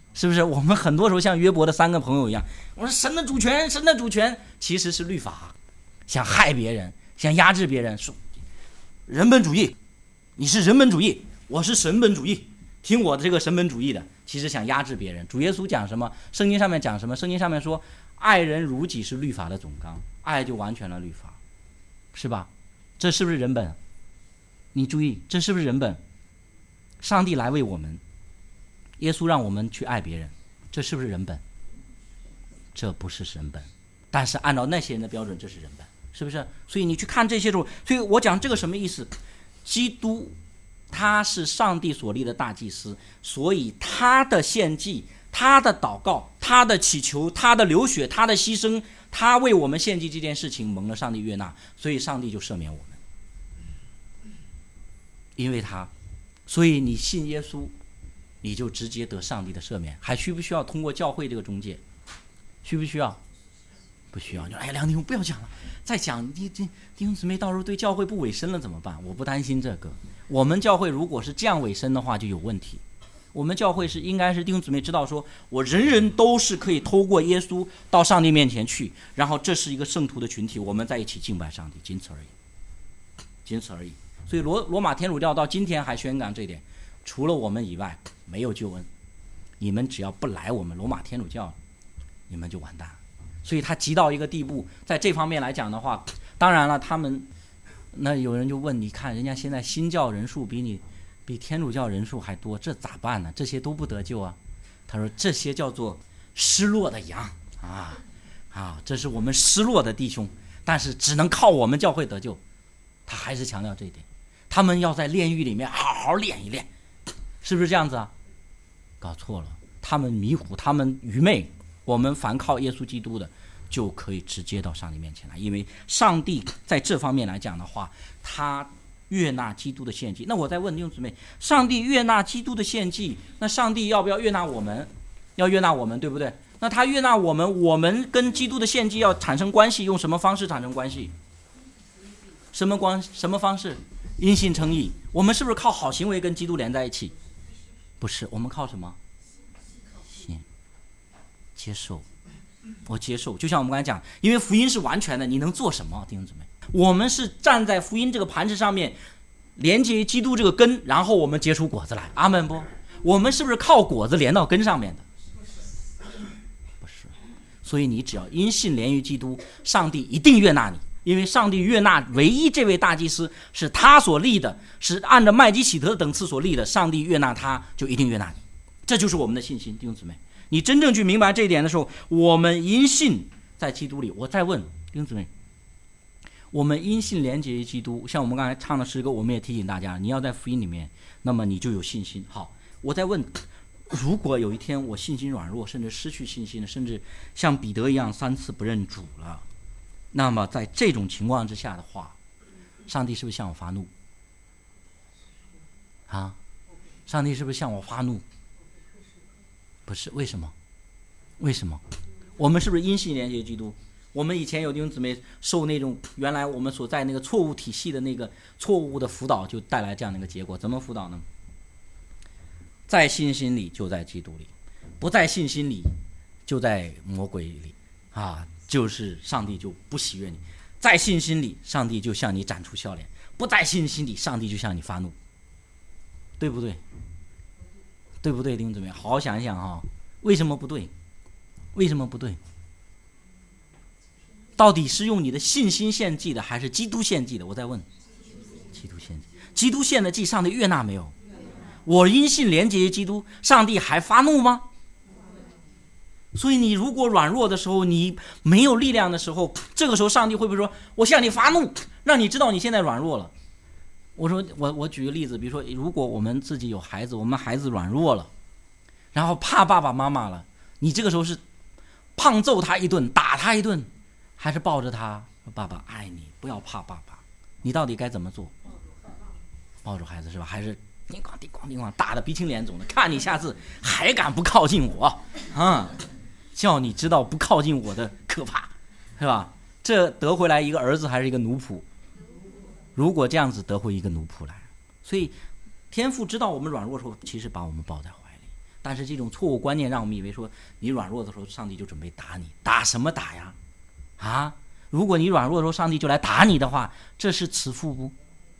是不是？我们很多时候像约伯的3个朋友一样，我说神的主权，神的主权其实是律法，想害别人，想压制别人，说人本主义，你是人本主义，我是神本主义，听我的这个神本主义的，其实想压制别人。主耶稣讲什么？圣经上面讲什么？圣经上面说爱人如己是律法的总纲，爱就完全了律法，是吧？这是不是人本？你注意，这是不是人本？上帝来为我们，耶稣让我们去爱别人，这是不是人本？这不是人本，但是按照那些人的标准，这是人本，是不是？所以你去看这些时候，所以我讲这个什么意思？基督他是上帝所立的大祭司，所以他的献祭、他的祷告、他的祈求、他的流血、他的牺牲，他为我们献祭这件事情蒙了上帝悦纳，所以上帝就赦免我们。因为他，所以你信耶稣，你就直接得上帝的赦免，还需不需要通过教会这个中介？需不需要？不需要。哎呀，梁弟兄不要讲了，再讲弟兄姊妹到时候对教会不委身了怎么办？我不担心这个。我们教会如果是这样委身的话就有问题。我们教会是应该是弟兄姊妹知道说，我人人都是可以透过耶稣到上帝面前去，然后这是一个圣徒的群体，我们在一起敬拜上帝，仅此而已，仅此而已。所以罗马天主教到今天还宣讲这一点，除了我们以外没有救恩，你们只要不来我们罗马天主教，你们就完蛋。所以他急到一个地步，在这方面来讲的话，当然了，他们那有人就问，你看人家现在新教人数比天主教人数还多，这咋办呢？这些都不得救啊。他说这些叫做失落的羊这是我们失落的弟兄，但是只能靠我们教会得救。他还是强调这一点，他们要在炼狱里面好好练一练，是不是这样子啊？搞错了，他们迷糊，他们愚昧。我们凡靠耶稣基督的就可以直接到上帝面前来，因为上帝在这方面来讲的话，他悦纳基督的献祭。那我再问弟兄姊妹，上帝悦纳基督的献祭，那上帝要不要悦纳我们？要悦纳我们，对不对？那他悦纳我们，我们跟基督的献祭要产生关系，用什么方式产生关系？什么方式？因信称义。我们是不是靠好行为跟基督连在一起？不是，我们靠什么？信，接受。我接受，就像我们刚才讲，因为福音是完全的，你能做什么？弟兄姊妹，我们是站在福音这个磐石上面，连接基督这个根，然后我们结出果子来。阿门不？我们是不是靠果子连到根上面的？不是。所以你只要因信连于基督，上帝一定悦纳你。因为上帝悦纳唯一这位大祭司是他所立的，是按照麦基洗德等次所立的，上帝悦纳他就一定悦纳你，这就是我们的信心。弟兄姊妹，你真正去明白这一点的时候，我们因信在基督里。我再问弟兄姊妹，我们因信连结于基督，像我们刚才唱的诗歌，我们也提醒大家，你要在福音里面，那么你就有信心。好，我再问，如果有一天我信心软弱，甚至失去信心了，甚至像彼得一样3次不认主了，那么在这种情况之下的话，上帝是不是向我发怒啊？上帝是不是向我发怒？不是，为什么？为什么？我们是不是因信连接基督？我们以前有弟兄姊妹受那种原来我们所在那个错误体系的那个错误的辅导，就带来这样的一个结果。怎么辅导呢？在信心里就在基督里，不在信心里就在魔鬼里就是上帝就不喜悦你。在信心里，上帝就向你展出笑脸；不在信心里，上帝就向你发怒，对不对？对不对，弟兄姊妹？好好想一想为什么不对？为什么不对？到底是用你的信心献祭的，还是基督献祭的？我再问，基督献祭。基督献的祭，上帝悦纳没有？我因信连结于基督，上帝还发怒吗？所以你如果软弱的时候，你没有力量的时候，这个时候上帝会不会说，我向你发怒，让你知道你现在软弱了？我举个例子，比如说如果我们自己有孩子，我们孩子软弱了，然后怕爸爸妈妈了，你这个时候是胖揍他一顿，打他一顿，还是抱着他说爸爸爱你，不要怕爸爸？你到底该怎么做？抱住孩子是吧？还是叮咣叮咣叮咣打得鼻青脸肿的，看你下次还敢不靠近我叫你知道不靠近我的可怕，是吧？这得回来一个儿子还是一个奴仆？如果这样子得回一个奴仆来，所以天父知道我们软弱的时候，其实把我们抱在怀里， 但是这种错误观念让我们以为说，你软弱的时候，上帝就准备打你，打什么打呀？啊，如果你软弱的时候，上帝就来打你的话，这是慈父不？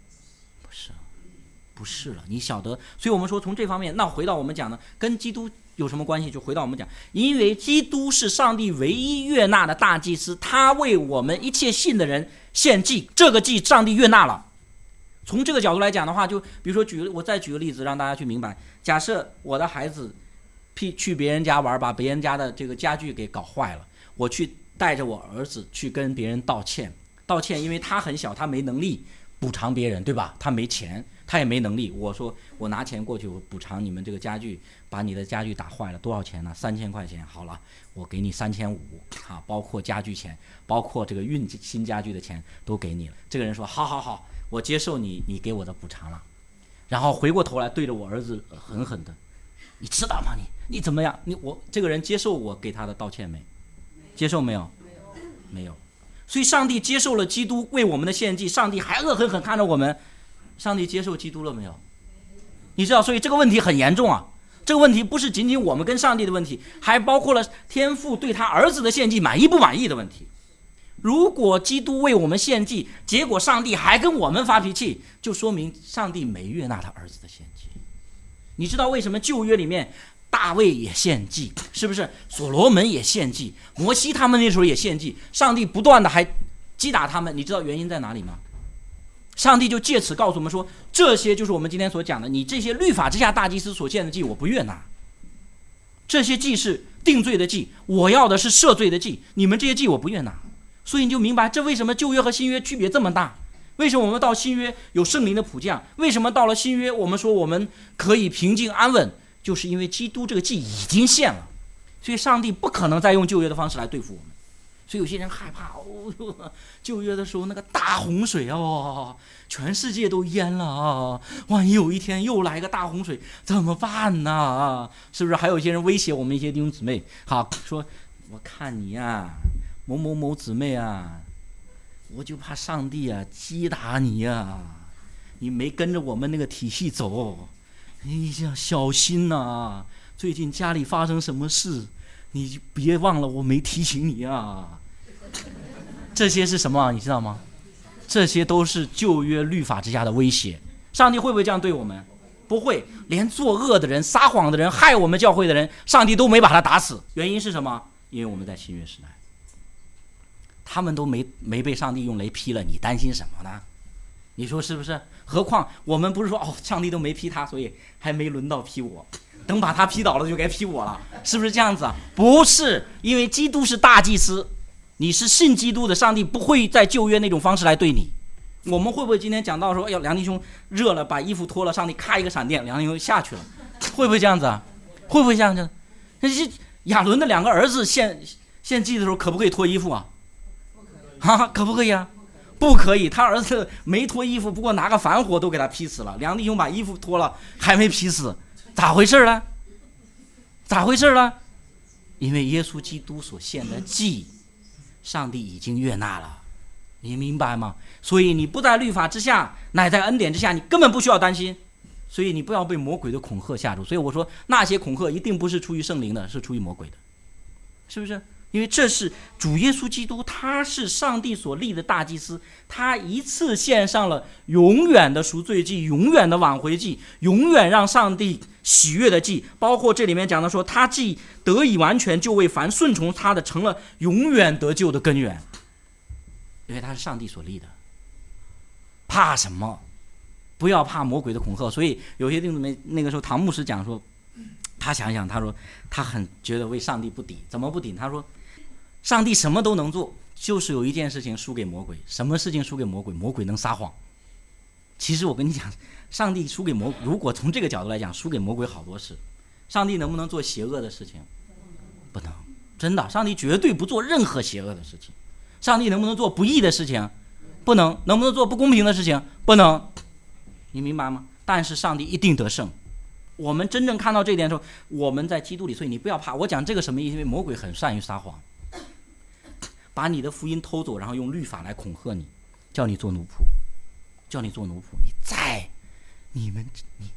不是了，你晓得。所以我们说从这方面，那回到我们讲的，跟基督有什么关系？就回到我们讲，因为基督是上帝唯一悦纳的大祭司，他为我们一切信的人献祭，这个祭上帝悦纳了。从这个角度来讲的话，就比如说我再举个例子让大家去明白，假设我的孩子去别人家玩，把别人家的这个家具给搞坏了，我去带着我儿子去跟别人道歉，因为他很小，他没能力补偿别人，对吧？他没钱，他也没能力。我说我拿钱过去，我补偿你们这个家具，把你的家具打坏了，多少钱呢？3000块钱。好了，我给你3500啊，包括家具钱，包括这个运新家具的钱都给你了。这个人说好，我接受你给我的补偿了。然后回过头来对着我儿子狠狠的，你知道吗？你怎么样？这个人接受我给他的道歉没？接受没有？没有。所以上帝接受了基督为我们的献祭，上帝还恶狠狠看着我们，上帝接受基督了没有？你知道，所以这个问题很严重啊。这个问题不是仅仅我们跟上帝的问题，还包括了天父对他儿子的献祭满意不满意的问题。如果基督为我们献祭，结果上帝还跟我们发脾气，就说明上帝没悦纳他儿子的献祭。你知道为什么旧约里面大卫也献祭，是不是？所罗门也献祭，摩西他们那时候也献祭，上帝不断的还击打他们，你知道原因在哪里吗？上帝就借此告诉我们说，这些就是我们今天所讲的，你这些律法之下大祭司所献的祭我不悦纳，这些祭是定罪的祭，我要的是赦罪的祭，你们这些祭我不悦纳。所以你就明白这为什么旧约和新约区别这么大，为什么我们到新约有圣灵的普降，为什么到了新约我们说我们可以平静安稳，就是因为基督这个祭已经献了，所以上帝不可能再用旧约的方式来对付我们。所以有些人害怕旧约的时候那个大洪水全世界都淹了万一有一天又来个大洪水怎么办呢？是不是？还有一些人威胁我们一些弟兄姊妹，好说我看你呀，某某某姊妹啊，我就怕上帝啊击打你呀，你没跟着我们那个体系走，你要小心呐，最近家里发生什么事你别忘了我没提醒你啊。这些是什么你知道吗？这些都是旧约律法之下的威胁。上帝会不会这样对我们？不会。连作恶的人、撒谎的人、害我们教会的人，上帝都没把他打死。原因是什么？因为我们在新约时代，他们都没被上帝用雷劈了，你担心什么呢？你说是不是？何况我们不是说上帝都没劈他，所以还没轮到劈我，等把他劈倒了就该劈我了，是不是这样子啊？不是，因为基督是大祭司，你是信基督的，上帝不会在旧约那种方式来对你。我们会不会今天讲到说，梁弟兄热了把衣服脱了，上帝咔一个闪电，梁弟兄下去了，会不会这样子啊？会不会这样子？那些亚伦的2个儿子献祭的时候可不可以脱衣服啊？可不可以啊？不可以，他儿子没脱衣服，不过拿个反火都给他劈死了。梁弟兄把衣服脱了还没劈死，咋回事呢？咋回事呢？因为耶稣基督所献的祭，上帝已经悦纳了，你明白吗？所以你不在律法之下，乃在恩典之下，你根本不需要担心。所以你不要被魔鬼的恐吓吓住。所以我说那些恐吓一定不是出于圣灵的，是出于魔鬼的，是不是？因为这是主耶稣基督，他是上帝所立的大祭司，他一次献上了永远的赎罪祭，永远的挽回祭，永远让上帝喜悦的祭。包括这里面讲的说，他既得以完全，就为凡顺从他的成了永远得救的根源。因为他是上帝所立的，怕什么？不要怕魔鬼的恐吓。所以有些弟兄姊妹那个时候唐牧师讲说，他想想，他说他很觉得为上帝不抵。怎么不抵？他说上帝什么都能做，就是有一件事情输给魔鬼。什么事情输给魔鬼？魔鬼能撒谎。其实我跟你讲，上帝输给魔鬼，如果从这个角度来讲，输给魔鬼好多事。上帝能不能做邪恶的事情？不能，真的，上帝绝对不做任何邪恶的事情。上帝能不能做不义的事情？不能。能不能做不公平的事情？不能。你明白吗？但是上帝一定得胜。我们真正看到这一点的时候，我们在基督里。所以你不要怕。我讲这个什么意思？因为魔鬼很善于撒谎，把你的福音偷走，然后用律法来恐吓你，叫你做奴仆，叫你做奴仆。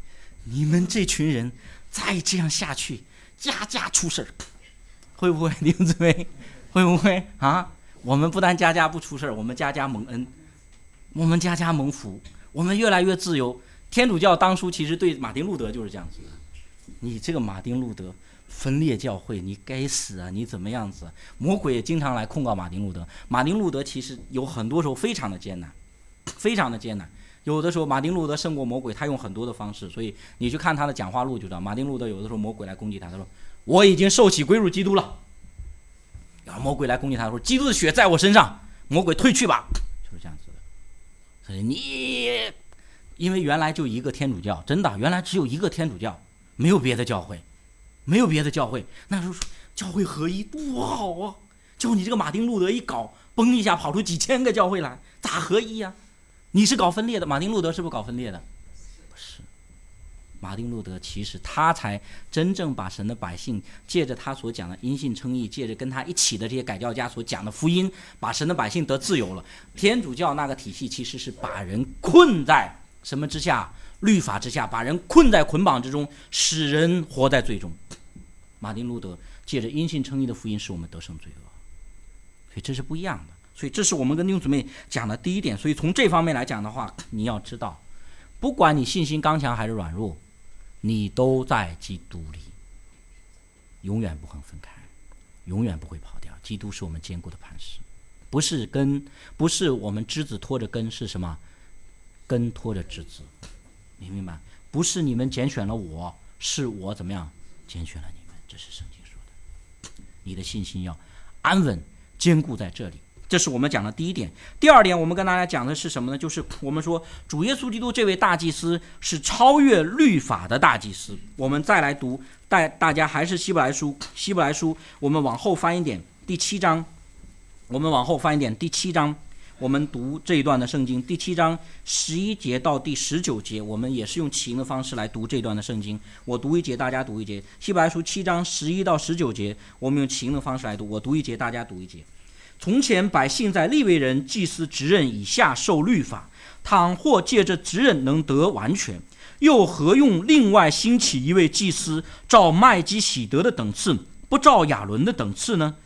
你们这群人再这样下去，家家出事儿，会不会弟兄姊妹？会不会啊？我们不但家家不出事儿，我们家家蒙恩，我们家家蒙福，我们越来越自由。天主教当初其实对马丁路德就是这样子的，你这个马丁路德分裂教会，你该死啊！你怎么样子？魔鬼也经常来控告马丁路德。马丁路德其实有很多时候非常的艰难，非常的艰难。有的时候马丁路德胜过魔鬼，他用很多的方式，所以你去看他的讲话录就知道，马丁路德有的时候魔鬼来攻击他，他说我已经受洗归入基督了，然后魔鬼来攻击他说基督的血在我身上，魔鬼退去吧，就是这样子的。所以你因为原来就一个天主教，真的原来只有一个天主教，没有别的教会，没有别的教会。那时候教会合一多好啊！叫你这个马丁路德一搞，崩一下跑出几千个教会来，咋合一啊？你是搞分裂的，马丁路德是不是搞分裂的？不是，马丁路德其实他才真正把神的百姓借着他所讲的因信称义，借着跟他一起的这些改教家所讲的福音，把神的百姓得自由了。天主教那个体系其实是把人困在什么之下？律法之下，把人困在捆绑之中，使人活在罪中。马丁路德借着因信称义的福音使我们得胜罪恶，所以这是不一样的。所以这是我们跟弟兄姊妹讲的第一点。所以从这方面来讲的话，你要知道，不管你信心刚强还是软弱，你都在基督里，永远不会分开，永远不会跑掉。基督是我们坚固的磐石，不是根，不是我们枝子拖着根，是什么？根拖着枝子，你明白？不是你们拣选了我，是我怎么样拣选了你们，这是圣经说的。你的信心要安稳坚固在这里，这是我们讲的第一点。第二点，我们跟大家讲的是什么呢？就是我们说主耶稣基督这位大祭司是超越律法的大祭司。我们再来读，大家还是希伯来书，我们往后翻一点，第7章，我们往后翻一点，第7章。我们读这一段的圣经，第7章11节到第19节，我们也是用起因的方式来读这段的圣经。我读一节，大家读一节。希伯来书7章11到19节，我们用起因的方式来读，我读一节，大家读一节。从前百姓在利未人祭司职任以下受律法，倘或借着职任能得完全，又何用另外兴起一位祭司，照麦基洗德的等次，不照亚伦的等次呢？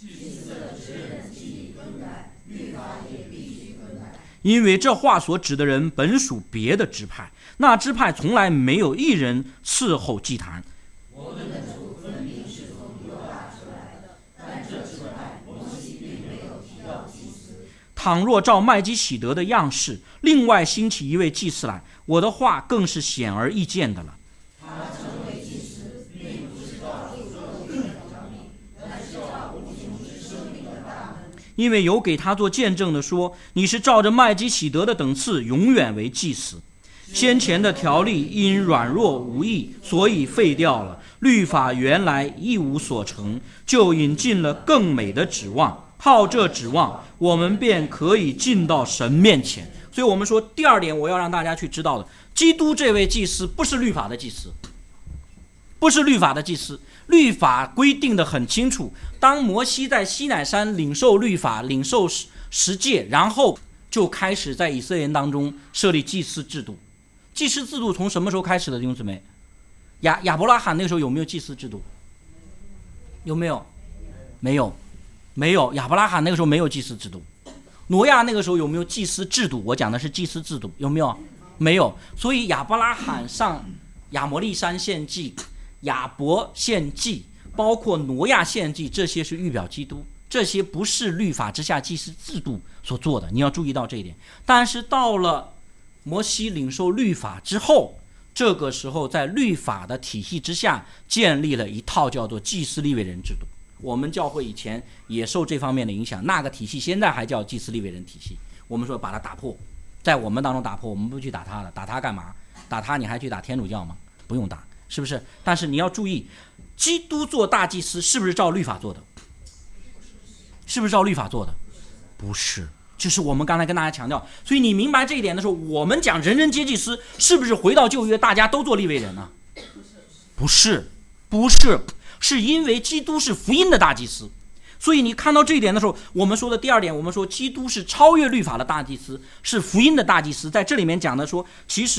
因为这话所指的人本属别的支派，那支派从来没有一人伺候祭坛。我们的主分明是从犹大出来的，但这支派摩西并没有提到祭司。倘若照麦基洗德的样式，另外兴起一位祭司来，我的话更是显而易见的了。他成为祭司，并不是照主的律法彰明，但是照无穷之生命的大能。因为有给他做见证的说，你是照着麦基洗德的等次永远为祭司。先前的条例因软弱无益，所以废掉了。律法原来一无所成，就引进了更美的指望。靠这指望，我们便可以进到神面前。所以我们说第二点，我要让大家去知道的，基督这位祭司不是律法的祭司，不是律法的祭司。律法规定的很清楚，当摩西在西乃山领受律法，领受十诫，然后就开始在以色列人当中设立祭司制度。祭司制度从什么时候开始的，弟兄姊妹？亚伯拉罕那个时候有没有祭司制度？有没有？没有。亚伯拉罕那个时候没有祭司制度。挪亚那个时候有没有祭司制度？我讲的是祭司制度，有没有？没有。所以亚伯拉罕上亚摩利山献祭，亚伯献祭，包括挪亚献祭，这些是预表基督，这些不是律法之下祭司制度所做的，你要注意到这一点。但是到了摩西领受律法之后，这个时候在律法的体系之下建立了一套叫做祭司利未人制度。我们教会以前也受这方面的影响，那个体系现在还叫祭司利未人体系，我们说把它打破，在我们当中打破，我们不去打它了，打它干嘛？打它你还去打天主教吗？不用打，是不是？但是你要注意，基督做大祭司是不是照律法做的？是不是照律法做的？不是，这是我们刚才跟大家强调。所以你明白这一点的时候，我们讲人人皆祭司，是不是回到旧约大家都做利未人呢？不是，是因为基督是福音的大祭司。所以你看到这一点的时候，我们说的第二点，我们说基督是超越律法的大祭司，是福音的大祭司。在这里面讲的说，其实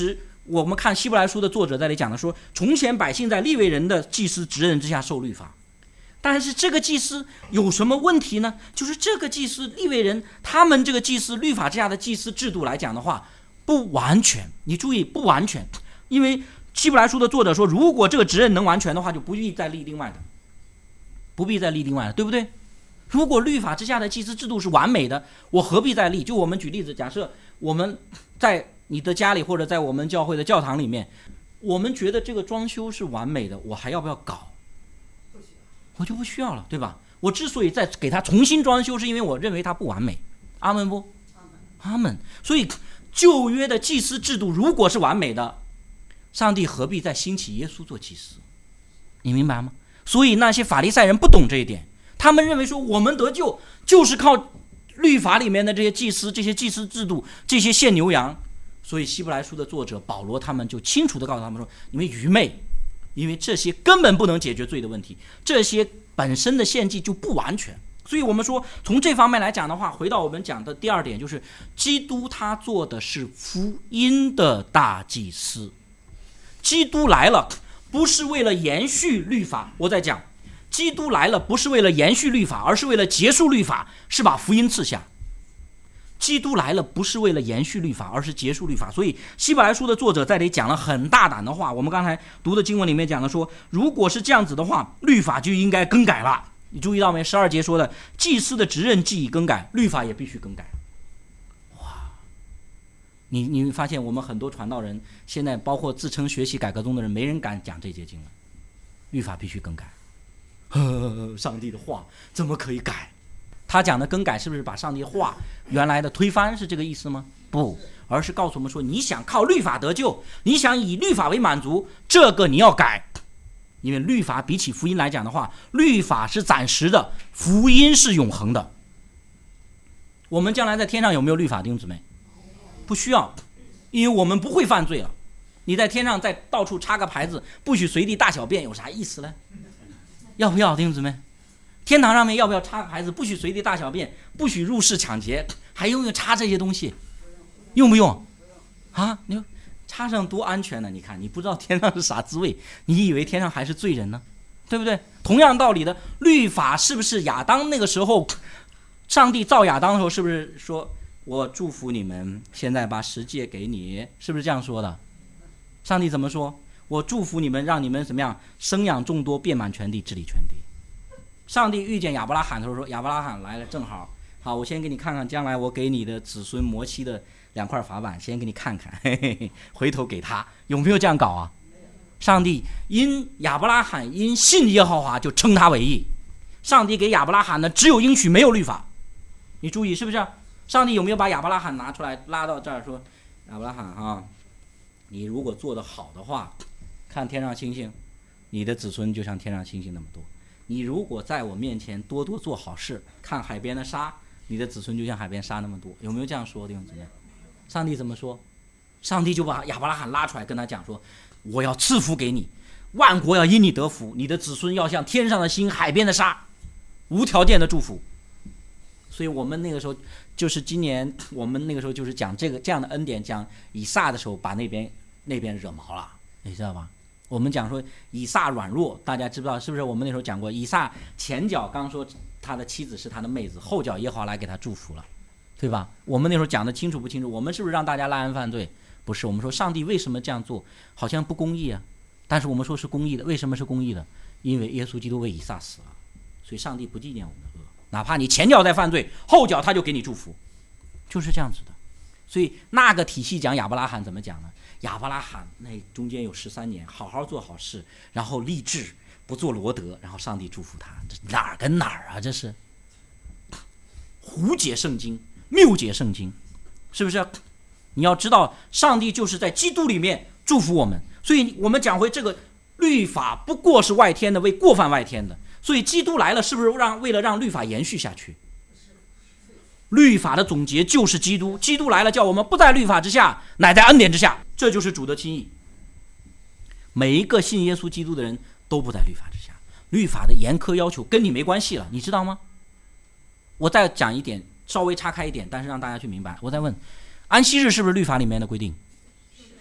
我们看希伯来书的作者在这里讲的说，从前百姓在利未人的祭司职任之下受律法，但是这个祭司有什么问题呢？就是这个祭司利未人，他们这个祭司律法之下的祭司制度来讲的话，不完全。你注意，不完全，因为希伯来书的作者说，如果这个职任能完全的话，就不必再立另外的，对不对？如果律法之下的祭司制度是完美的，我何必再立？就我们举例子，假设我们在你的家里或者在我们教会的教堂里面，我们觉得这个装修是完美的，我还要不要搞？我就不需要了，对吧？我之所以再给它重新装修，是因为我认为它不完美。阿们不？阿们。所以旧约的祭司制度如果是完美的，上帝何必再兴起耶稣做祭司？你明白吗？所以那些法利赛人不懂这一点，他们认为说我们得救就是靠律法里面的这些祭司、这些祭司制度、这些献牛羊。所以希伯来书的作者保罗他们就清楚地告诉他们说，你们愚昧，因为这些根本不能解决罪的问题，这些本身的献祭就不完全。所以我们说从这方面来讲的话，回到我们讲的第二点，就是基督他做的是福音的大祭司。基督来了不是为了延续律法，我在讲基督来了不是为了延续律法，而是为了结束律法，是把福音赐下。基督来了不是为了延续律法，而是结束律法。所以希伯来书的作者在这里讲了很大胆的话，我们刚才读的经文里面讲的说，如果是这样子的话，律法就应该更改了。你注意到没？12节说的祭司的职任既已更改，律法也必须更改。哇，你发现我们很多传道人现在包括自称学习改革宗的人，没人敢讲这节经文，律法必须更改。上帝的话怎么可以改？他讲的更改是不是把上帝的话原来的推翻，是这个意思吗？不，而是告诉我们说，你想靠律法得救，你想以律法为满足，这个你要改。因为律法比起福音来讲的话，律法是暂时的，福音是永恒的。我们将来在天上有没有律法，弟兄姊妹？不需要，因为我们不会犯罪了。你在天上再到处插个牌子，不许随地大小便，有啥意思呢？要不要，弟兄姊妹？天堂上面要不要插个牌子，不许随地大小便，不许入室抢劫，还用不用插这些东西？用不用啊？你插上多安全呢？你看，你不知道天上是啥滋味，你以为天上还是罪人呢？对不对？同样道理的，律法是不是亚当那个时候，上帝造亚当的时候，是不是说我祝福你们，现在把十诫给你，是不是这样说的？上帝怎么说？我祝福你们，让你们怎么样生养众多，遍满全地，治理全地。上帝遇见亚伯拉罕的时候说，亚伯拉罕来了，正好，好，我先给你看看将来我给你的子孙摩西的2块法版，先给你看看，嘿嘿嘿，回头给他。有没有这样搞啊？上帝因亚伯拉罕因信耶和华就称他为义。上帝给亚伯拉罕的只有应许，没有律法。你注意是不是？上帝有没有把亚伯拉罕拿出来拉到这儿说，亚伯拉罕啊，你如果做得好的话，看天上星星，你的子孙就像天上星星那么多。你如果在我面前多多做好事，看海边的沙，你的子孙就像海边沙那么多。有没有这样说，弟兄姊妹？上帝怎么说？上帝就把亚伯拉罕拉出来跟他讲说，我要赐福给你，万国要因你得福，你的子孙要像天上的星，海边的沙，无条件的祝福。所以我们那个时候就是今年我们那个时候就是讲这样的恩典，讲以撒的时候把那边惹毛了，你知道吧？我们讲说以撒软弱，大家知不知道？是不是我们那时候讲过，以撒前脚刚说他的妻子是他的妹子，后脚耶和华来给他祝福了，对吧？我们那时候讲的清楚不清楚？我们是不是让大家赖案犯罪？不是，我们说上帝为什么这样做，好像不公义啊，但是我们说是公义的。为什么是公义的？因为耶稣基督为以撒死了，所以上帝不纪念我们的恶，哪怕你前脚在犯罪，后脚他就给你祝福，就是这样子的。所以那个体系讲亚伯拉罕怎么讲呢？亚伯拉罕那中间有13年好好做好事，然后立志不做罗德，然后上帝祝福他，这哪儿跟哪儿啊？这是胡解圣经，谬解圣经，是不是？你要知道上帝就是在基督里面祝福我们。所以我们讲回这个律法不过是外天的，为过犯外天的。所以基督来了，是不是为了让律法延续下去？律法的总结就是基督，基督来了叫我们不在律法之下，乃在恩典之下，这就是主的心意。每一个信耶稣基督的人都不在律法之下，律法的严苛要求跟你没关系了，你知道吗？我再讲一点，稍微岔开一点，但是让大家去明白。我再问，安息日是不是律法里面的规定？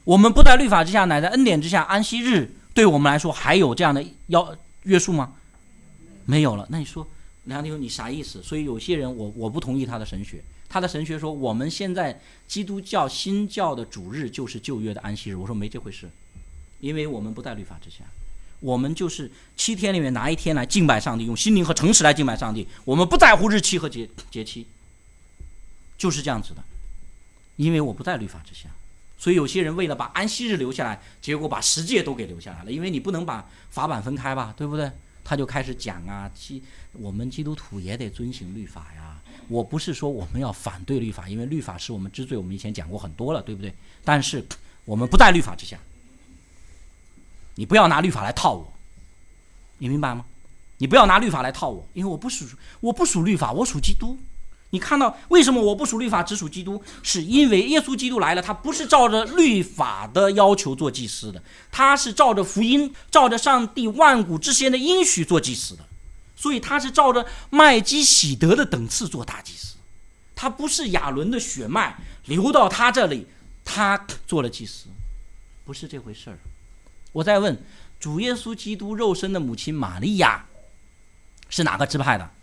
我们不在律法之下，乃在恩典之下，安息日对我们来说还有这样的约束吗？没有了。那你说梁弟兄你啥意思？所以有些人我不同意他的神学，他的神学说我们现在基督教新教的主日就是旧约的安息日。我说没这回事，因为我们不在律法之下，我们就是7天里面拿一天来敬拜上帝，用心灵和诚实来敬拜上帝，我们不在乎日期和节期，就是这样子的。因为我不在律法之下，所以有些人为了把安息日留下来，结果把10诫都给留下来了。因为你不能把法版分开吧，对不对？他就开始讲啊，我们基督徒也得遵行律法呀。我不是说我们要反对律法，因为律法是我们之罪，我们以前讲过很多了，对不对？但是我们不在律法之下，你不要拿律法来套我，你明白吗？你不要拿律法来套我，因为我不属律法，我属基督。你看到为什么我不属律法只属基督？是因为耶稣基督来了，他不是照着律法的要求做祭司的，他是照着福音，照着上帝万古之先的应许做祭司的，所以他是照着麦基洗德的等次做大祭司。他不是亚伦的血脉流到他这里，他做了祭司，不是这回事儿。我再问，主耶稣基督肉身的母亲玛利亚是哪个支派的？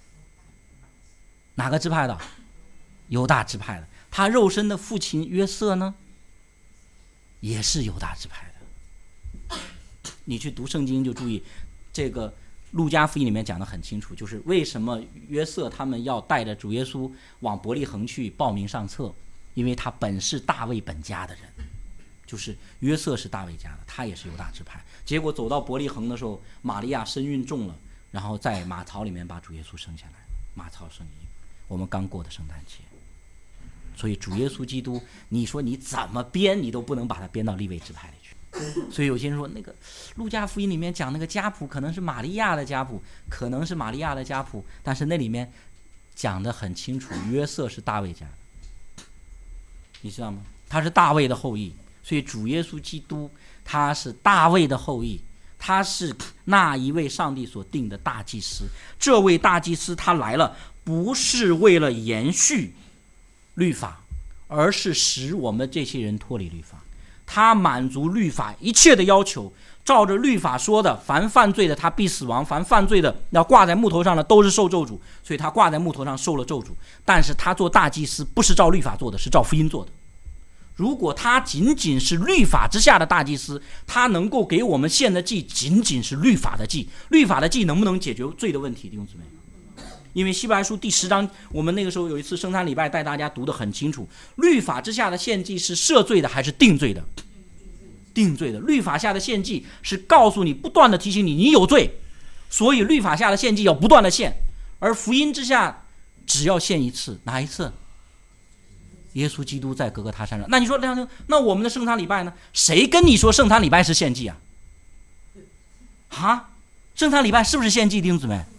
哪个支派的？犹大支派的。他肉身的父亲约瑟呢，也是犹大支派的。你去读圣经就注意，这个路加福音里面讲得很清楚，就是为什么约瑟他们要带着主耶稣往伯利恒去报名上册，因为他本是大卫本家的人，就是约瑟是大卫家的，他也是犹大支派。结果走到伯利恒的时候，玛利亚身孕重了，然后在马槽里面把主耶稣生下来，马槽生婴。我们刚过的圣诞节，所以主耶稣基督，你说你怎么编，你都不能把它编到利未支派里去。所以有些人说，那个路加福音里面讲那个家谱可能是玛利亚的家谱，但是那里面讲得很清楚，约瑟是大卫家的，你知道吗？他是大卫的后裔，所以主耶稣基督他是大卫的后裔，他是那一位上帝所定的大祭司。这位大祭司他来了，不是为了延续律法，而是使我们这些人脱离律法。他满足律法一切的要求，照着律法说的，凡犯罪的他必死亡，凡犯罪的要挂在木头上的都是受咒诅，所以他挂在木头上受了咒诅。但是他做大祭司不是照律法做的，是照福音做的。如果他仅仅是律法之下的大祭司，他能够给我们献的祭仅仅是律法的祭，律法的祭能不能解决罪的问题？弟兄姊妹，因为希伯来书第10章，我们那个时候有一次圣餐礼拜带大家读得很清楚，律法之下的献祭是赦罪的还是定罪的？定罪的。律法下的献祭是告诉你，不断的提醒你你有罪，所以律法下的献祭要不断的献。而福音之下只要献一次，哪一次？耶稣基督在各个他山上。那你说那我们的圣餐礼拜呢？谁跟你说圣餐礼拜是献祭啊？圣餐礼拜是不是献祭？弟兄姊妹，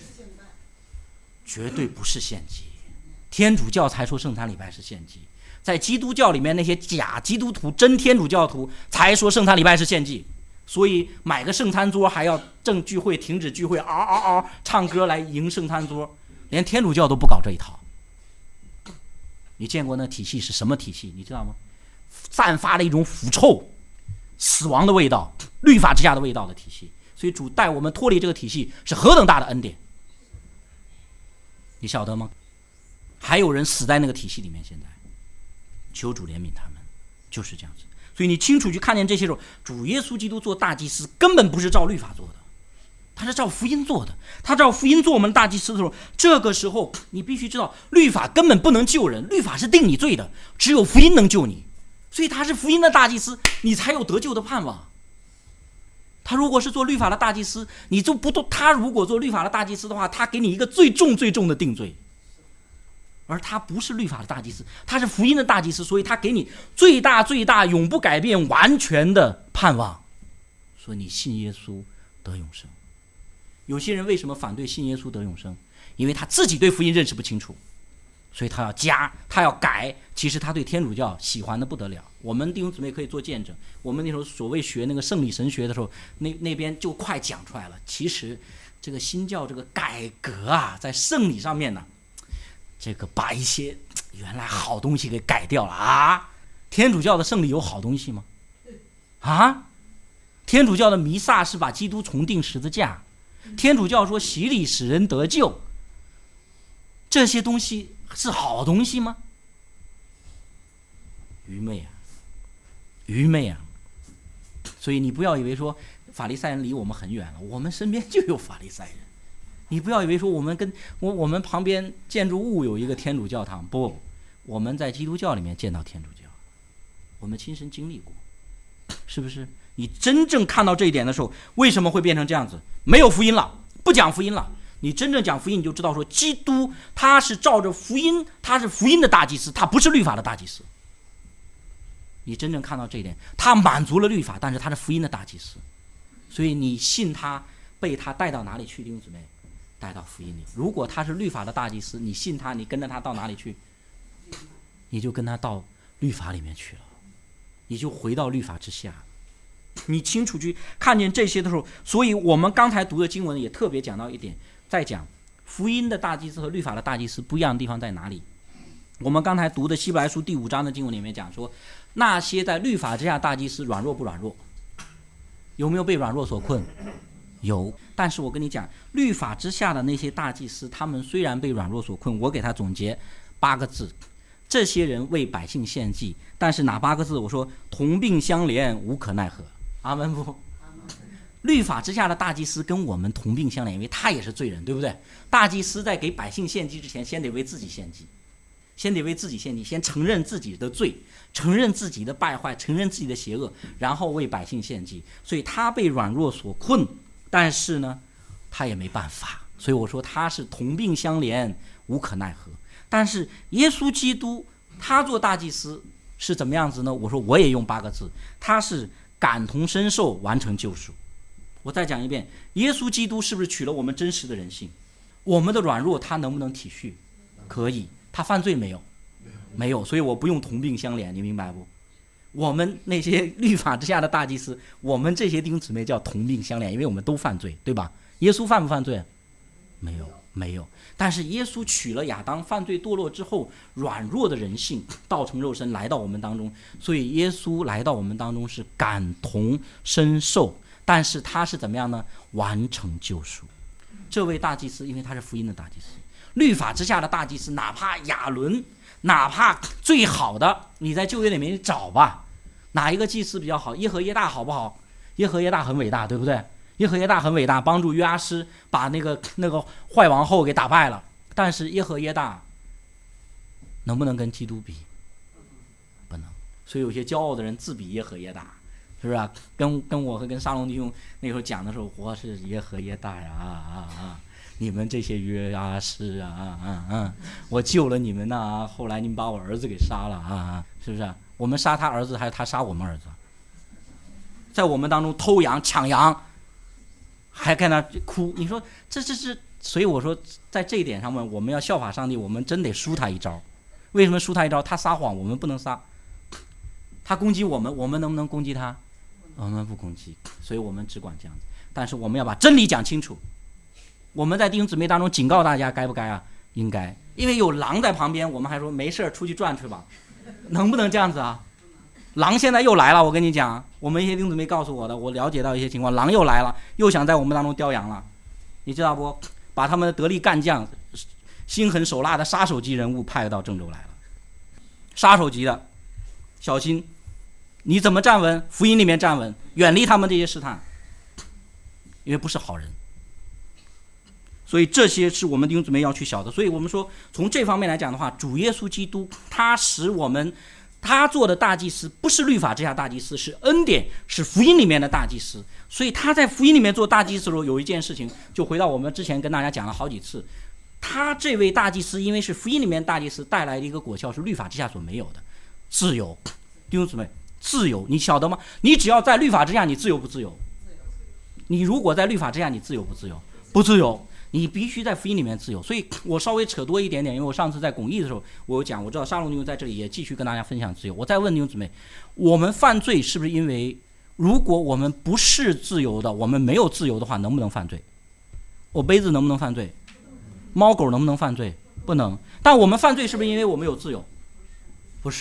绝对不是献祭。天主教才说圣餐礼拜是献祭，在基督教里面那些假基督徒真天主教徒才说圣餐礼拜是献祭，所以买个圣餐桌还要正聚会停止聚会唱歌来迎圣餐桌，连天主教都不搞这一套。你见过那体系是什么体系？你知道吗？散发了一种腐臭、死亡的味道、律法之下的味道的体系。所以主带我们脱离这个体系是何等大的恩典，你晓得吗？还有人死在那个体系里面，现在求主怜悯他们，就是这样子。所以你清楚去看见这些时候，主耶稣基督做大祭司根本不是照律法做的，他是照福音做的。他照福音做我们大祭司的时候，这个时候你必须知道，律法根本不能救人，律法是定你罪的，只有福音能救你。所以他是福音的大祭司，你才有得救的盼望。他如果是做律法的大祭司，你就不他如果做律法的大祭司的话，他给你一个最重最重的定罪。而他不是律法的大祭司，他是福音的大祭司，所以他给你最大最大永不改变完全的盼望。所以你信耶稣得永生。有些人为什么反对信耶稣得永生？因为他自己对福音认识不清楚，所以他要加，他要改。其实他对天主教喜欢的不得了。我们弟兄姊妹可以做见证，我们那时候所谓学那个圣理神学的时候，那边就快讲出来了。其实这个新教这个改革啊，在圣理上面呢，这个把一些原来好东西给改掉了啊。 天主教的圣礼有好东西吗？啊？天主教的弥撒是把基督重钉十字架，天主教说洗礼使人得救，这些东西是好东西吗？愚昧啊，愚昧啊！所以你不要以为说法利赛人离我们很远了，我们身边就有法利赛人。你不要以为说我们旁边建筑物有一个天主教堂，不，我们在基督教里面见到天主教，我们亲身经历过，是不是？你真正看到这一点的时候，为什么会变成这样子？没有福音了，不讲福音了。你真正讲福音，你就知道说，基督他是照着福音，他是福音的大祭司，他不是律法的大祭司。你真正看到这一点，他满足了律法，但是他是福音的大祭司。所以你信他，被他带到哪里去？弟兄姊妹，带到福音里。如果他是律法的大祭司，你信他，你跟着他到哪里去？你就跟他到律法里面去了，你就回到律法之下。你清楚去看见这些的时候，所以我们刚才读的经文也特别讲到一点，在讲福音的大祭司和律法的大祭司不一样的地方在哪里。我们刚才读的希伯来书第5章的经文里面讲说，那些在律法之下大祭司软弱不软弱？有没有被软弱所困？有。但是我跟你讲，律法之下的那些大祭司，他们虽然被软弱所困，我给他总结8个字，这些人为百姓献祭，但是哪8个字？我说同病相怜，无可奈何。阿门不？律法之下的大祭司跟我们同病相怜，因为他也是罪人，对不对？大祭司在给百姓献祭之前，先得为自己献祭，先承认自己的罪，承认自己的败坏，承认自己的邪恶，然后为百姓献祭。所以他被软弱所困，但是呢，他也没办法。所以我说他是同病相怜，无可奈何。但是耶稣基督他做大祭司是怎么样子呢？我说我也用8个字，他是感同身受，完成救赎。我再讲一遍，耶稣基督是不是取了我们真实的人性？我们的软弱他能不能体恤？可以。他犯罪没有？没有。所以我不用同病相怜，你明白不？我们那些律法之下的大祭司，我们这些弟兄姊妹叫同病相怜，因为我们都犯罪，对吧？耶稣犯不犯罪？没有。但是耶稣取了亚当犯罪堕落之后软弱的人性，道成肉身来到我们当中，所以耶稣来到我们当中是感同身受，但是他是怎么样呢？完成救赎。这位大祭司，因为他是福音的大祭司，律法之下的大祭司，哪怕亚伦，哪怕最好的，你在旧约里面找吧，哪一个祭司比较好？耶和耶大好不好？耶和耶大很伟大，对不对？耶和耶大很伟大，帮助约阿施把那个坏王后给打败了。但是耶和耶大能不能跟基督比？不能。所以有些骄傲的人自比耶和耶大，是不是啊？跟我和跟沙龙弟兄那时候讲的时候，我是耶和耶大呀你们这些约阿施我救了你们呐，后来你们把我儿子给杀了是不是啊？我们杀他儿子还是他杀我们儿子？在我们当中偷羊抢羊，还在那哭，你说这是？所以我说在这一点上面，我们要效法上帝，我们真得输他一招。为什么输他一招？他撒谎，我们不能撒；他攻击我们，我们能不能攻击他？我们不攻击。所以我们只管这样子。但是我们要把真理讲清楚。我们在弟兄姊妹当中警告大家，该不该啊？应该。因为有狼在旁边，我们还说没事出去转去吧，能不能这样子啊？狼现在又来了，我跟你讲，我们一些弟兄姊妹告诉我的，我了解到一些情况，狼又来了，又想在我们当中叼羊了，你知道不？把他们的得力干将、心狠手辣的杀手级人物派到郑州来了。杀手级的，小心，你怎么站稳？福音里面站稳，远离他们这些试探，因为不是好人。所以这些是我们弟兄姊妹要去晓得。所以我们说，从这方面来讲的话，主耶稣基督他使我们，他做的大祭司不是律法之下大祭司，是恩典，是福音里面的大祭司。所以他在福音里面做大祭司的时候，有一件事情，就回到我们之前跟大家讲了好几次，他这位大祭司因为是福音里面大祭司，带来的一个果效是律法之下所没有的自由。弟兄姊妹，自由你晓得吗？你只要在律法之下，你自由不自由？你如果在律法之下，你自由不自由？不自由。你必须在福音里面自由。所以我稍微扯多一点点，因为我上次在公益的时候我有讲，我知道沙龙弟兄在这里也继续跟大家分享自由。我再问弟兄姊妹，我们犯罪是不是因为，如果我们不是自由的，我们没有自由的话，能不能犯罪？我杯子能不能犯罪？猫狗能不能犯罪？不能。但我们犯罪是不是因为我们有自由？不是，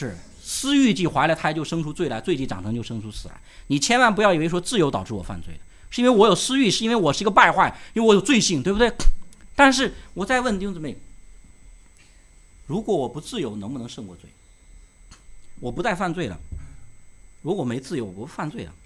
私欲既怀了胎就生出罪来，罪既长成就生出死来。你千万不要以为说自由导致我犯罪的，是因为我有私欲，是因为我是一个败坏，因为我有罪性，对不对？但是我再问弟兄姊妹，如果我不自由，能不能胜过罪？我不再犯罪了，如果没自由，我不犯罪了，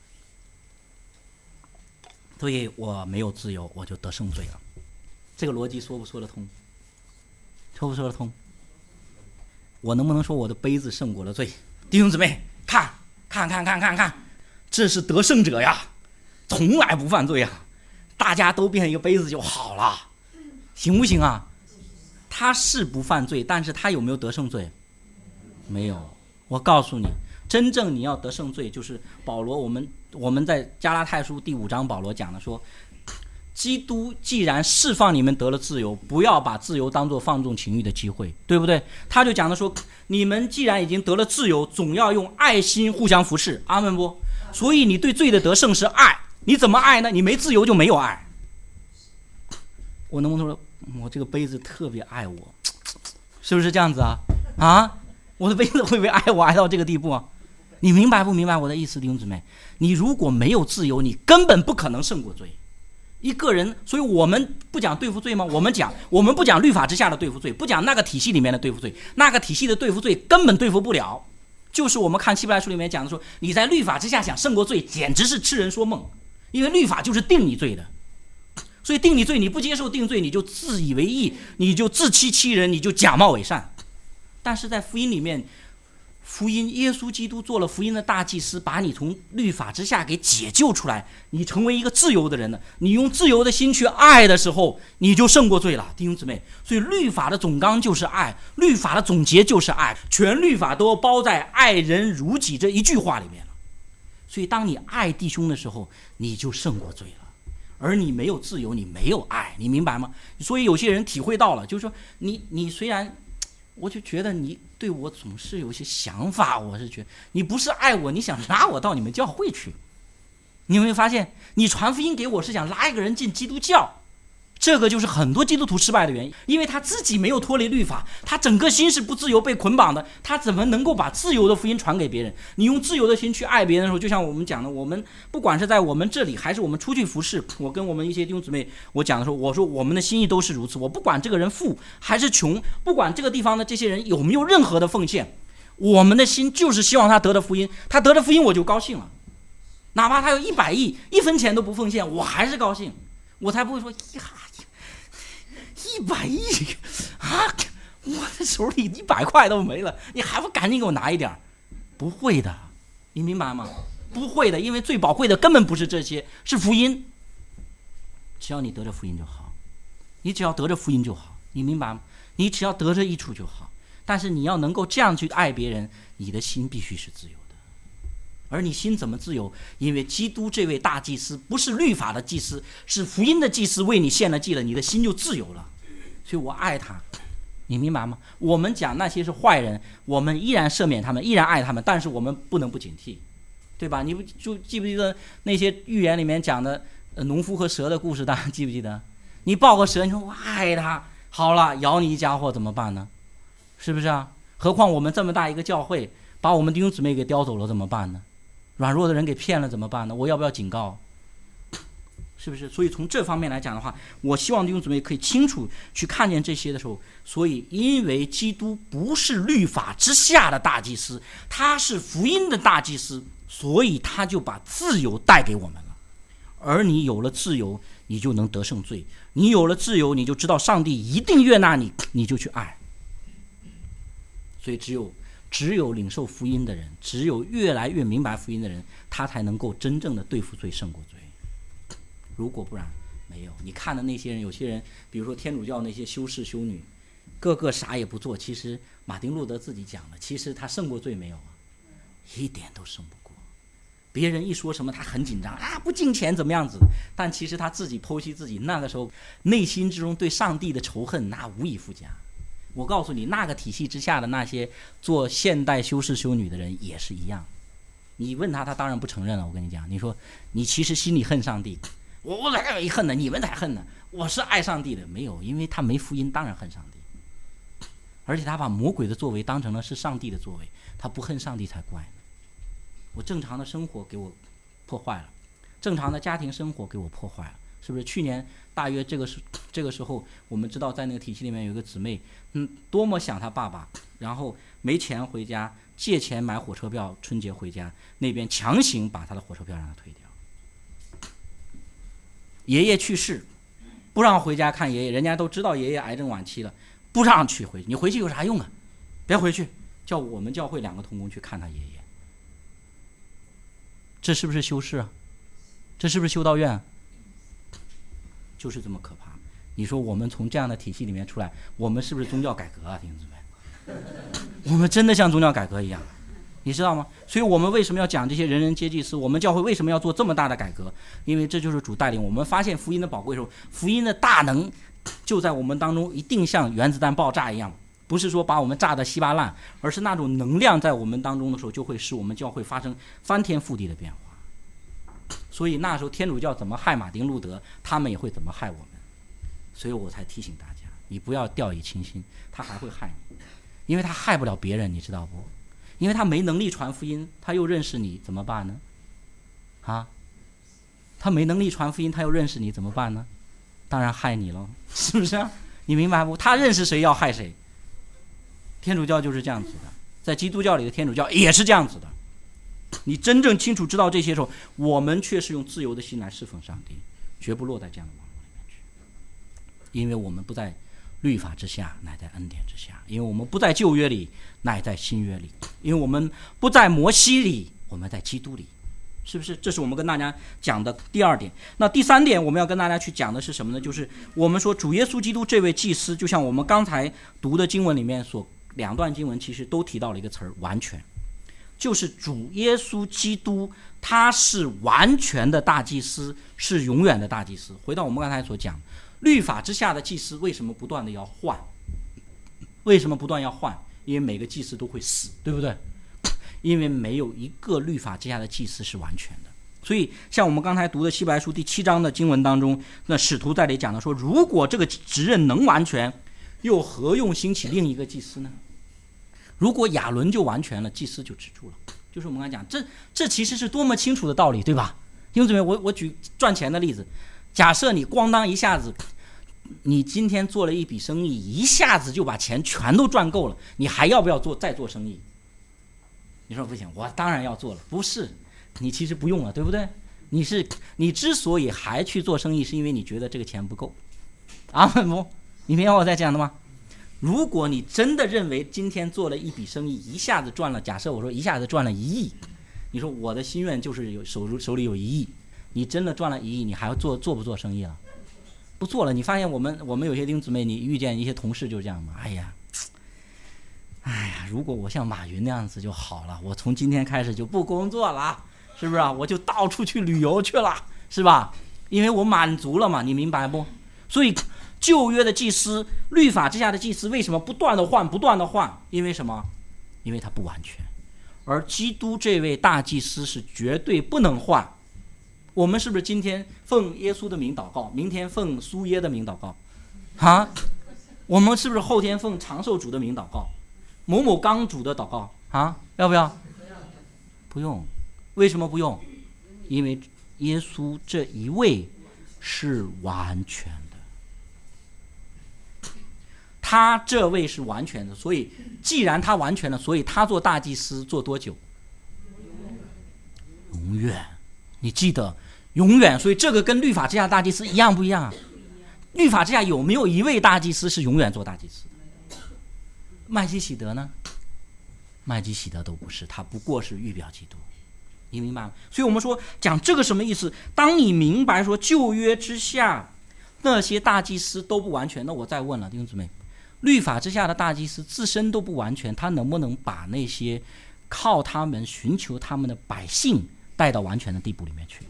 所以我没有自由，我就得胜罪了。这个逻辑说不说得通？说不说得通？我能不能说我的杯子胜过了罪？弟兄姊妹，看，这是得胜者呀，从来不犯罪呀，大家都变一个杯子就好了，行不行啊？他是不犯罪，但是他有没有得胜罪？没有。我告诉你，真正你要得胜罪，就是保罗，我们在加拉太书第5章保罗讲的说，基督既然释放你们得了自由，不要把自由当作放纵情欲的机会，对不对？他就讲的说，你们既然已经得了自由，总要用爱心互相服侍，阿们不？所以你对罪的得胜是爱，你怎么爱呢？你没自由就没有爱。我能不能说我这个杯子特别爱我，是不是这样子啊？我的杯子会不会爱我爱到这个地步啊？你明白不明白我的意思，弟兄姊妹？你如果没有自由，你根本不可能胜过罪。一个人，所以我们不讲对付罪吗？我们不讲律法之下的对付罪，不讲那个体系里面的对付罪，那个体系的对付罪根本对付不了。就是我们看希伯来书里面讲的说，你在律法之下想胜过罪，简直是痴人说梦，因为律法就是定你罪的。所以定你罪，你不接受定罪，你就自以为义，你就自欺欺人，你就假冒伪善。但是在福音里面，福音耶稣基督做了福音的大祭司，把你从律法之下给解救出来，你成为一个自由的人了。你用自由的心去爱的时候，你就胜过罪了，弟兄姊妹。所以律法的总纲就是爱，律法的总结就是爱，全律法都包在爱人如己这一句话里面了。所以当你爱弟兄的时候，你就胜过罪了。而你没有自由，你没有爱，你明白吗？所以有些人体会到了，就是说你虽然，我就觉得你对我总是有一些想法，我是觉得你不是爱我，你想拉我到你们教会去。你有没有发现，你传福音给我是想拉一个人进基督教？这个就是很多基督徒失败的原因，因为他自己没有脱离律法，他整个心是不自由被捆绑的，他怎么能够把自由的福音传给别人？你用自由的心去爱别人的时候，就像我们讲的，我们不管是在我们这里还是我们出去服侍，我跟我们一些弟兄姊妹我讲的时候，我说我们的心意都是如此，我不管这个人富还是穷，不管这个地方的这些人有没有任何的奉献，我们的心就是希望他得了福音，他得了福音我就高兴了，哪怕他有100亿1分钱都不奉献，我还是高兴，我才不会说100亿啊！我的手里100块都没了，你还不赶紧给我拿一点？不会的，你明白吗？不会的，因为最宝贵的根本不是这些，是福音。只要你得着福音就好，你只要得着福音就好，你明白吗？你只要得着益处就好。但是你要能够这样去爱别人，你的心必须是自由的。而你心怎么自由？因为基督这位大祭司不是律法的祭司，是福音的祭司，为你献了祭了，你的心就自由了。所以我爱他，你明白吗？我们讲那些是坏人，我们依然赦免他们，依然爱他们，但是我们不能不警惕，对吧？你就记不记得那些寓言里面讲的农夫和蛇的故事？大家记不记得？你抱个蛇，你说我爱他，好了，咬你一家伙怎么办呢？是不是啊？何况我们这么大一个教会，把我们弟兄姊妹给叼走了怎么办呢？软弱的人给骗了怎么办呢？我要不要警告？是不是？所以从这方面来讲的话，我希望弟兄姊妹可以清楚去看见这些的时候，所以因为基督不是律法之下的大祭司，他是福音的大祭司，所以他就把自由带给我们了。而你有了自由，你就能得胜罪，你有了自由，你就知道上帝一定悦纳你，你就去爱。所以只有领受福音的人，只有越来越明白福音的人，他才能够真正的对付罪胜过罪。如果不然，没有。你看的那些人，有些人比如说天主教那些修士修女，个个啥也不做，其实马丁路德自己讲了，其实他胜过罪没有啊？一点都胜不过。别人一说什么他很紧张啊，不敬钱怎么样子，但其实他自己剖析自己，那个时候内心之中对上帝的仇恨那无以复加。我告诉你，那个体系之下的那些做现代修士修女的人也是一样。你问他，他当然不承认了。我跟你讲，你说你其实心里恨上帝，我才没恨呢，你们才恨呢。我是爱上帝的，没有，因为他没福音，当然恨上帝。 而且他把魔鬼的作为当成了是上帝的作为，他不恨上帝才怪。我正常的生活给我破坏了，正常的家庭生活给我破坏了，是不是？去年大约这个时候，我们知道在那个体系里面有一个姊妹，多么想她爸爸，然后没钱回家，借钱买火车票，春节回家，那边强行把她的火车票让她退掉。爷爷去世，不让回家看爷爷，人家都知道爷爷癌症晚期了，不让去回去，你回去有啥用啊？别回去，叫我们教会2个同工去看他爷爷。这是不是修士啊？这是不是修道院啊？就是这么可怕。你说我们从这样的体系里面出来，我们是不是宗教改革啊？弟兄姊妹，我们真的像宗教改革一样，你知道吗？所以我们为什么要讲这些人人皆祭司？我们教会为什么要做这么大的改革？因为这就是主带领我们发现福音的宝贵的时候，福音的大能就在我们当中，一定像原子弹爆炸一样，不是说把我们炸得稀巴烂，而是那种能量在我们当中的时候，就会使我们教会发生翻天覆地的变化。所以那时候天主教怎么害马丁路德，他们也会怎么害我们。所以我才提醒大家，你不要掉以轻心，他还会害你，因为他害不了别人，你知道不？因为他没能力传福音，他又认识你，怎么办呢？他没能力传福音，他又认识你，怎么办呢？当然害你了，是不是啊？你明白不？他认识谁要害谁。天主教就是这样子的，在基督教里的天主教也是这样子的。你真正清楚知道这些时候，我们却是用自由的心来侍奉上帝，绝不落在这样的网络里面去。因为我们不在律法之下，乃在恩典之下；因为我们不在旧约里，乃在新约里；因为我们不在摩西里，我们在基督里。是不是？这是我们跟大家讲的第2点。那第3点我们要跟大家去讲的是什么呢？就是我们说主耶稣基督这位祭司，就像我们刚才读的经文里面所2段经文其实都提到了一个词儿，完全。就是主耶稣基督他是完全的大祭司，是永远的大祭司。回到我们刚才所讲，律法之下的祭司为什么不断的要换？为什么不断要换？因为每个祭司都会死，对不对？因为没有一个律法之下的祭司是完全的。所以像我们刚才读的希伯来书第7章的经文当中，那使徒在这里讲的说，如果这个职任能完全，又何用兴起另一个祭司呢？如果亚伦就完全了，祭司就止住了。就是我们刚才讲，这其实是多么清楚的道理，对吧？因为怎么样，我举赚钱的例子，假设你咣当一下子，你今天做了一笔生意，一下子就把钱全都赚够了，你还要不要再做生意？你说不行，我当然要做了。不是，你其实不用了，对不对？你之所以还去做生意，是因为你觉得这个钱不够。不，你明白我在讲的吗？如果你真的认为今天做了一笔生意，一下子赚了，假设我说一下子赚了1亿，你说我的心愿就是手里有1亿，你真的赚了1亿，你还要做不做生意了？不做了。你发现我们有些弟兄姊妹，你遇见一些同事就是这样嘛，哎呀，如果我像马云那样子就好了，我从今天开始就不工作了，是不是啊？我就到处去旅游去了，是吧？因为我满足了嘛，你明白不？所以旧约的祭司，律法之下的祭司为什么不断的换？因为什么？因为他不完全。而基督这位大祭司是绝对不能换。我们是不是今天奉耶稣的名祷告，明天奉苏耶的名祷告我们是不是后天奉长寿主的名祷告，某某刚主的祷告要不要？不用。为什么不用？因为耶稣这一位是完全的，他这位是完全的，所以既然他完全了，所以他做大祭司做多久？永远。你记得永远。所以这个跟律法之下大祭司一样不一样？律法之下有没有一位大祭司是永远做大祭司的？麦基洗德呢？麦基洗德都不是，他不过是预表基督。你明白吗？所以我们说讲这个什么意思？当你明白说旧约之下那些大祭司都不完全，那我再问了，弟兄姊妹，律法之下的大祭司自身都不完全，他能不能把那些靠他们寻求他们的百姓带到完全的地步里面去？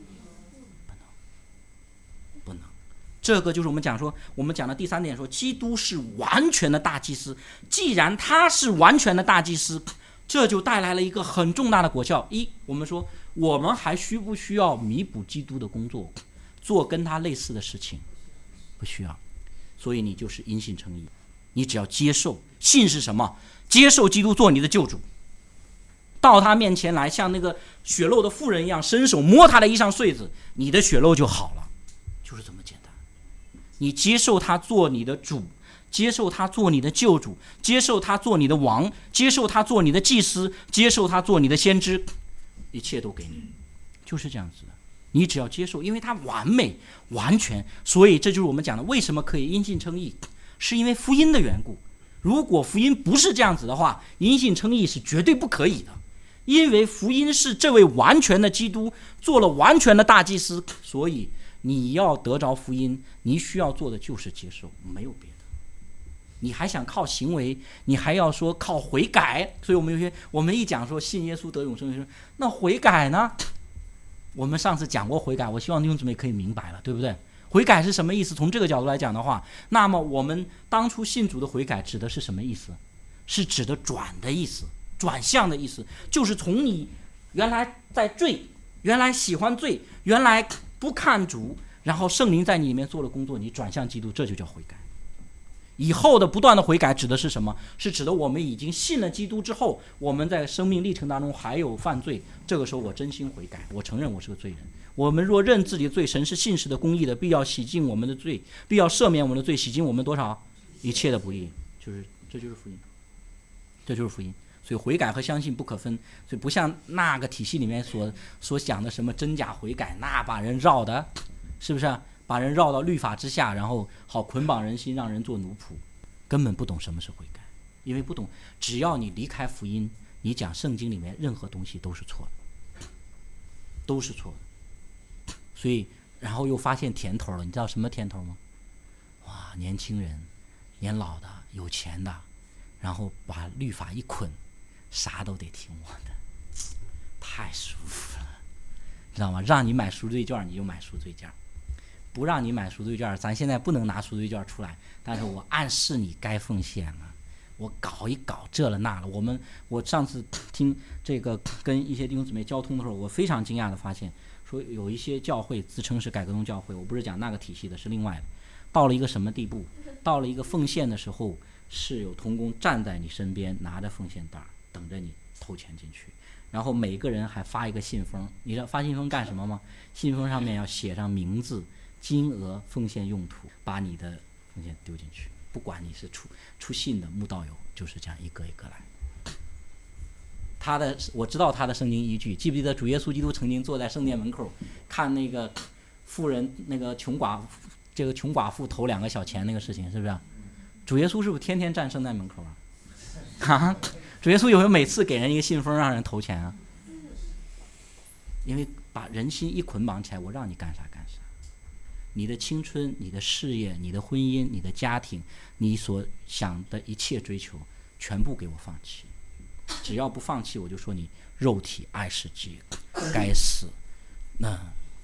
不能。这个就是我们讲的第3点，说基督是完全的大祭司。既然他是完全的大祭司，这就带来了一个很重大的果效。我们说我们还需不需要弥补基督的工作，做跟他类似的事情？不需要。所以你就是因信称义。 你只要接受。信是什么？接受基督做你的救主，到他面前来，像那个血漏的妇人一样，伸手摸他的衣裳穗子，你的血漏就好了，就是这么简单。你接受他做你的主，接受他做你的救主，接受他做你的王，接受他做你的祭司，接受他做你的先知，一切都给你，就是这样子的。你只要接受，因为他完美完全，所以这就是我们讲的为什么可以因信称义，是因为福音的缘故。如果福音不是这样子的话，因信称义是绝对不可以的，因为福音是这位完全的基督做了完全的大祭司，所以你要得着福音，你需要做的就是接受，没有别的。你还想靠行为，你还要说靠悔改，所以我们一讲说信耶稣得永生，那悔改呢？我们上次讲过悔改，我希望弟兄姊妹可以明白了，对不对？悔改是什么意思？从这个角度来讲的话，那么我们当初信主的悔改指的是什么意思？是指的转的意思，转向的意思，就是从你原来在罪，原来喜欢罪，原来不看主，然后圣灵在你里面做了工作，你转向基督，这就叫悔改。以后的不断的悔改指的是什么？是指的我们已经信了基督之后，我们在生命历程当中还有犯罪，这个时候我真心悔改，我承认我是个罪人。我们若认自己的罪，神是信实的公义的，必要洗净我们的罪，必要赦免我们的罪，洗净我们多少？一切的不义。这就是福音，这就是福音。所以悔改和相信不可分，所以不像那个体系里面所讲的什么真假悔改，那把人绕的，是不是？把人绕到律法之下，然后好捆绑人心，让人做奴仆，根本不懂什么是悔改，因为不懂。只要你离开福音，你讲圣经里面任何东西都是错的，都是错的。所以，然后又发现甜头了，你知道什么甜头吗？哇，年轻人、年老的、有钱的，然后把律法一捆，啥都得听我的，太舒服了，知道吗？让你买赎罪券你就买赎罪券。不让你买赎罪券，咱现在不能拿赎罪券出来，但是我暗示你该奉献了，我搞一搞这了那了。我上次听这个跟一些弟兄姊妹交通的时候，我非常惊讶的发现，说有一些教会自称是改革宗教会，我不是讲那个体系的，是另外的。到了一个什么地步？到了一个奉献的时候，是有同工站在你身边，拿着奉献袋等着你投钱进去。然后每个人还发一个信封，你知道发信封干什么吗？信封上面要写上名字、金额、奉献用途，把你的奉献丢进去，不管你是出信的慕道友，就是这样一个一个来。我知道他的圣经依据，记不记得主耶稣基督曾经坐在圣殿门口看那个妇人，那个穷寡妇投2个小钱那个事情，是不是？主耶稣是不是天天站圣殿门口啊？主耶稣有没有每次给人一个信封让人投钱啊？因为把人心一捆绑起来，我让你干啥干啥。你的青春、你的事业、你的婚姻、你的家庭，你所想的一切追求，全部给我放弃。只要不放弃，我就说你肉体爱世界，该死。那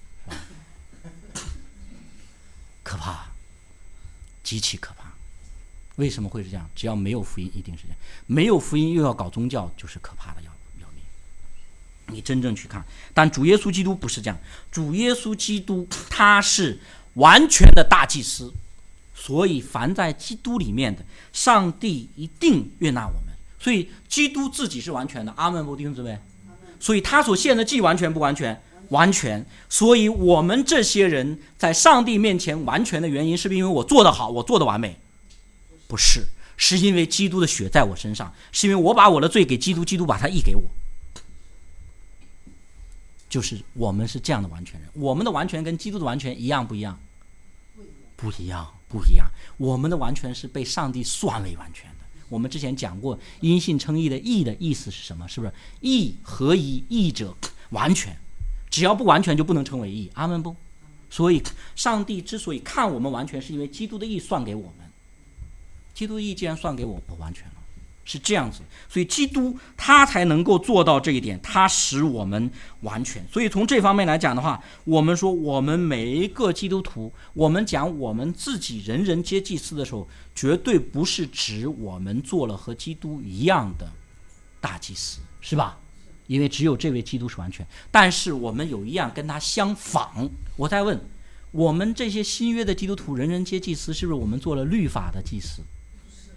可怕，极其可怕。为什么会是这样？只要没有福音，一定是这样。没有福音又要搞宗教，就是可怕的要命。你真正去看，但主耶稣基督不是这样。主耶稣基督他是完全的大祭司，所以凡在基督里面的，上帝一定悦纳我们。所以基督自己是完全的，阿们不，弟兄姊妹？所以他所献的祭完全不完全？完全。所以我们这些人在上帝面前完全的原因，是因为我做得好，我做得完美？不是，是因为基督的血在我身上，是因为我把我的罪给基督，基督把他义给我。就是我们是这样的完全人。我们的完全跟基督的完全一样不一样？不一样，不一样。我们的完全是被上帝算为完全的。我们之前讲过因信称义的义的意思是什么？是不是义合一？义者完全，只要不完全就不能称为义，阿们不？所以上帝之所以看我们完全，是因为基督的义算给我们。基督的义既然算给我完全了，是这样子。所以基督他才能够做到这一点，他使我们完全。所以从这方面来讲的话，我们说我们每一个基督徒，我们讲我们自己人人皆祭司的时候，绝对不是指我们做了和基督一样的大祭司，是吧？因为只有这位基督是完全，但是我们有一样跟他相仿。我再问，我们这些新约的基督徒人人皆祭司，是不是我们做了律法的祭司？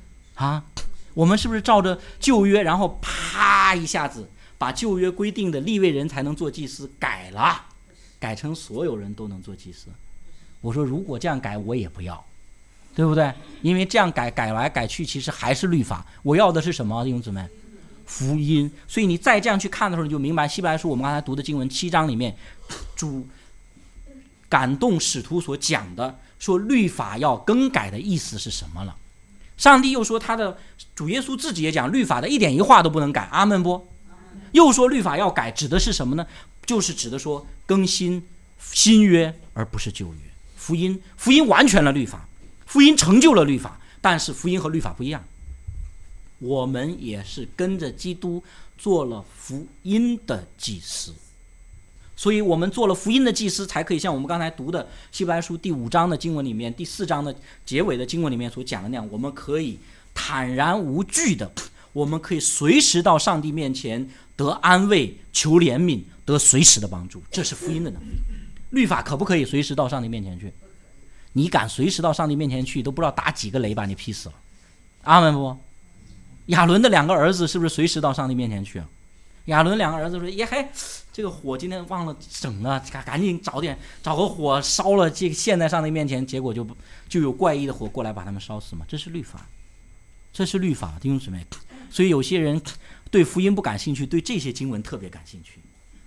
啊？我们是不是照着旧约，然后啪一下子把旧约规定的利未人才能做祭司改了，改成所有人都能做祭司？我说如果这样改我也不要，对不对？因为这样改来改去其实还是律法，我要的是什么？弟兄姊妹，福音。所以你再这样去看的时候，你就明白希伯来书我们刚才读的经文7章里面主感动使徒所讲的说律法要更改的意思是什么了。上帝又说他的主耶稣自己也讲律法的一点一画都不能改，阿们不？又说律法要改指的是什么呢？就是指的说更新新约而不是旧约。福音完全了律法，福音成就了律法，但是福音和律法不一样，我们也是跟着基督做了福音的祭司。所以我们做了福音的祭司，才可以像我们刚才读的希伯来书第5章的经文里面，第4章的结尾的经文里面所讲的那样，我们可以坦然无惧的，我们可以随时到上帝面前得安慰，求怜悯，得随时的帮助。这是福音的能力。律法可不可以随时到上帝面前去？你敢随时到上帝面前去，都不知道打几个雷把你劈死了。阿们不？亚伦的2个儿子是不是随时到上帝面前去啊？亚伦2个儿子说：“耶嘿，这个火今天忘了整了，赶紧找个火烧了，这个献在上帝面前。”结果就有怪异的火过来把他们烧死嘛。这是律法，这是律法，弟兄姊妹。所以有些人对福音不感兴趣，对这些经文特别感兴趣。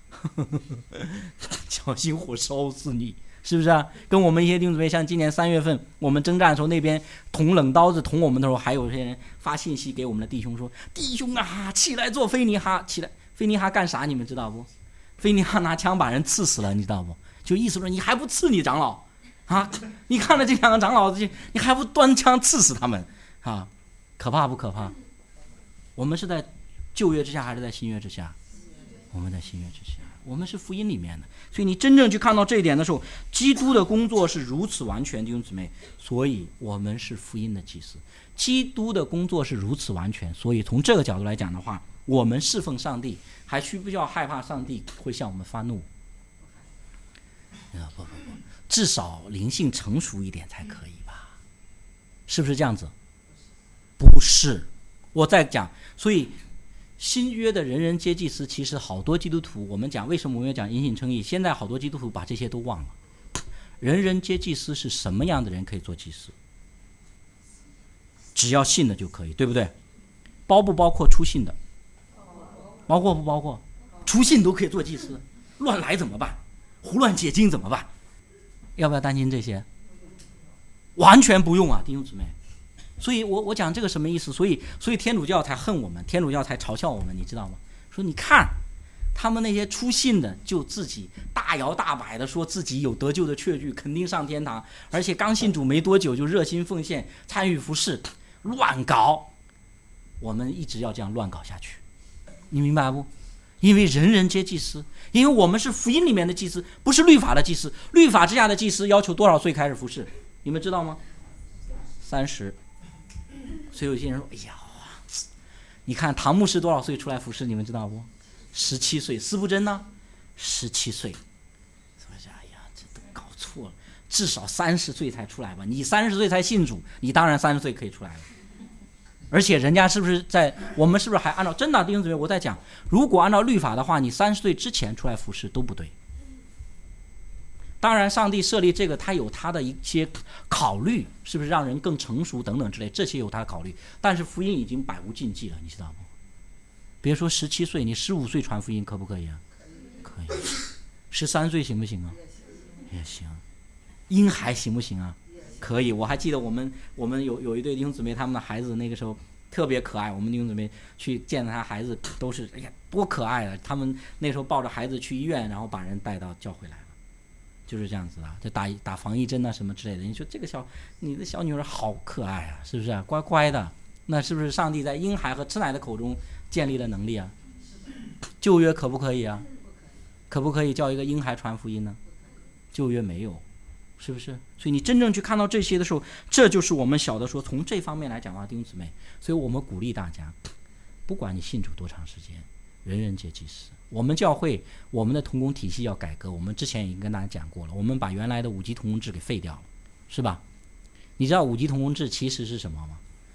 小心火烧死你，是不是啊？跟我们一些弟兄姊妹，像今年3月份我们征战的时候，那边捅冷刀子捅我们的时候，还有些人发信息给我们的弟兄说：“弟兄啊，起来做菲尼哈，起来！”菲尼哈干啥你们知道不？菲尼哈拿枪把人刺死了，你知道不？就意思说你还不刺你长老啊？你看了这2个长老，你还不端枪刺死他们啊？可怕不可怕？我们是在旧约之下还是在新约之下？我们在新约之下，我们是福音里面的。所以你真正去看到这一点的时候，基督的工作是如此完全，弟兄姊妹，所以我们是福音的祭司。基督的工作是如此完全，所以从这个角度来讲的话，我们侍奉上帝还需不需要害怕上帝会向我们发怒？不，至少灵性成熟一点才可以吧？是不是这样子？不是。我再讲，所以新约的人人皆祭司，其实好多基督徒，我们讲为什么我们要讲因信称义，现在好多基督徒把这些都忘了。人人皆祭司是什么样的人可以做祭司？只要信的就可以，对不对？包不包括出信的？包括不包括？出信都可以做祭司，乱来怎么办？胡乱解经怎么办？要不要担心这些？完全不用啊，弟兄姊妹。所以我讲这个什么意思？所以天主教才恨我们，天主教才嘲笑我们，你知道吗？说你看他们那些出信的，就自己大摇大摆的说自己有得救的确据，肯定上天堂，而且刚信主没多久就热心奉献，参与服事，乱搞。我们一直要这样乱搞下去，你明白不？因为人人皆祭司，因为我们是福音里面的祭司，不是律法的祭司。律法之下的祭司要求多少岁开始服事？你们知道吗？30。所以有些人说：“哎呀，你看唐牧师多少岁出来服事？你们知道不？17岁。司布真呢？17岁。说哎呀，这都搞错了，至少30岁才出来吧？你30岁才信主，你当然30岁可以出来了。而且人家是不是我们是不是还按照真的弟兄姊妹？我在讲，如果按照律法的话，你30岁之前出来服事都不对。当然，上帝设立这个，他有他的一些考虑，是不是让人更成熟等等之类，这些有他的考虑。但是福音已经百无禁忌了，你知道不？别说17岁，你15岁传福音可不可以啊？可以。13岁行不行啊？也行。婴孩行不行啊？可以。我还记得我们有一对弟兄姊妹，他们的孩子那个时候特别可爱，我们弟兄姊妹去见他孩子都是哎呀多可爱啊！他们那时候抱着孩子去医院，然后把人带到教会来了。就是这样子啊，就打防疫针啊什么之类的。你说这个你的小女儿好可爱啊，是不是啊？乖乖的，那是不是上帝在婴孩和吃奶的口中建立了能力啊？旧约可不可以啊？可不可以叫一个婴孩传福音呢？旧约没有，是不是？所以你真正去看到这些的时候，这就是我们晓得说，从这方面来讲的话，弟兄姊妹，所以我们鼓励大家，不管你信主多长时间，人人皆祭司。我们教会我们的同工体系要改革，我们之前已经跟大家讲过了，我们把原来的5级同工制给废掉了，是吧？你知道5级同工制其实是什么吗？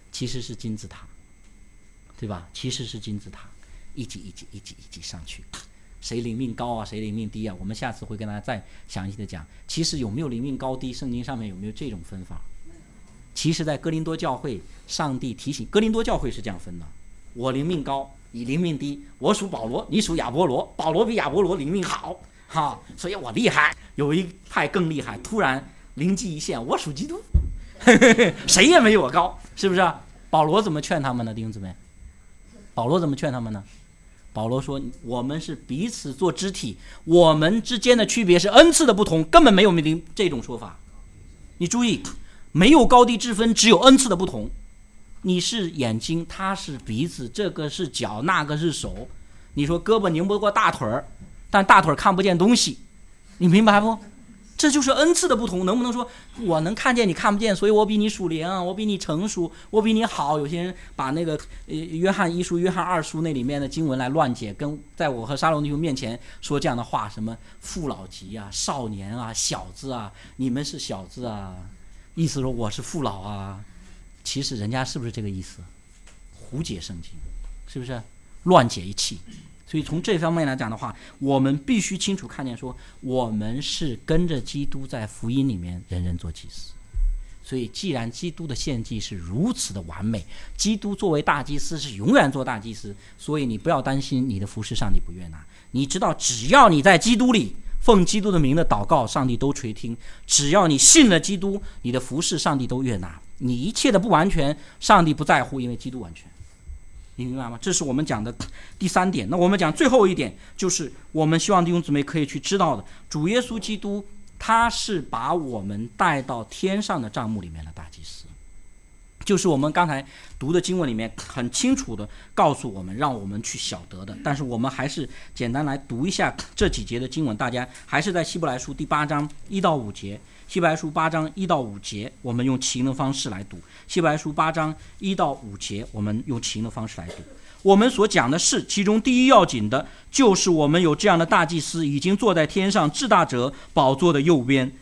其实是金字塔，对吧？其实是金字塔，一级上去。谁灵命高啊，谁灵命低啊？我们下次会跟大家再详细的讲。其实有没有灵命高低，圣经上面有没有这种分法？其实在哥林多教会，上帝提醒哥林多教会是这样分的：我灵命高，你灵命低；我属保罗，你属亚波罗，保罗比亚波罗灵命好，所以我厉害。有一派更厉害，突然灵机一现，我属基督，谁也没有我高，是不是？保罗怎么劝他们呢？弟兄姊妹，保罗怎么劝他们呢？保罗说，我们是彼此做肢体，我们之间的区别是恩赐的不同，根本没有这种说法。你注意，没有高低之分，只有恩赐的不同。你是眼睛，他是鼻子，这个是脚，那个是手。你说胳膊拧不过大腿儿，但大腿看不见东西，你明白不？这就是恩赐的不同。能不能说我能看见你看不见，所以我比你属灵，我比你成熟，我比你好？有些人把那个约翰一书、约翰二书那里面的经文来乱解，跟在我和沙龙弟兄面前说这样的话，什么父老级啊、少年啊、小子啊，你们是小子啊，意思说我是父老啊。其实人家是不是这个意思？胡解圣经，是不是乱解一气？所以从这方面来讲的话，我们必须清楚看见说，我们是跟着基督在福音里面人人做祭司。所以既然基督的献祭是如此的完美，基督作为大祭司是永远做大祭司，所以你不要担心你的服事上帝不悦纳。你知道只要你在基督里奉基督的名的祷告，上帝都垂听。只要你信了基督，你的服事上帝都悦纳。你一切的不完全，上帝不在乎，因为基督完全。你明白吗？这是我们讲的第三点。那我们讲最后一点，就是我们希望弟兄姊妹可以去知道的，主耶稣基督他是把我们带到天上的帐幕里面的大祭司，就是我们刚才读的经文里面很清楚的告诉我们，让我们去晓得的。但是我们还是简单来读一下这几节的经文，大家还是在希伯来书第8章1到5节。希伯来书8章1到5节，我们用起因的方式来读。希伯来书8章1到5节，我们用起因的方式来读。我们所讲的是，其中第一要紧的，就是我们有这样的大祭司，已经坐在天上至大者宝座的右边。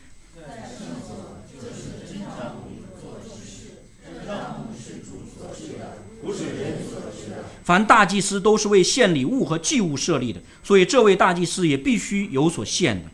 凡大祭司都是为献礼物和祭物设立的，所以这位大祭司也必须有所献的。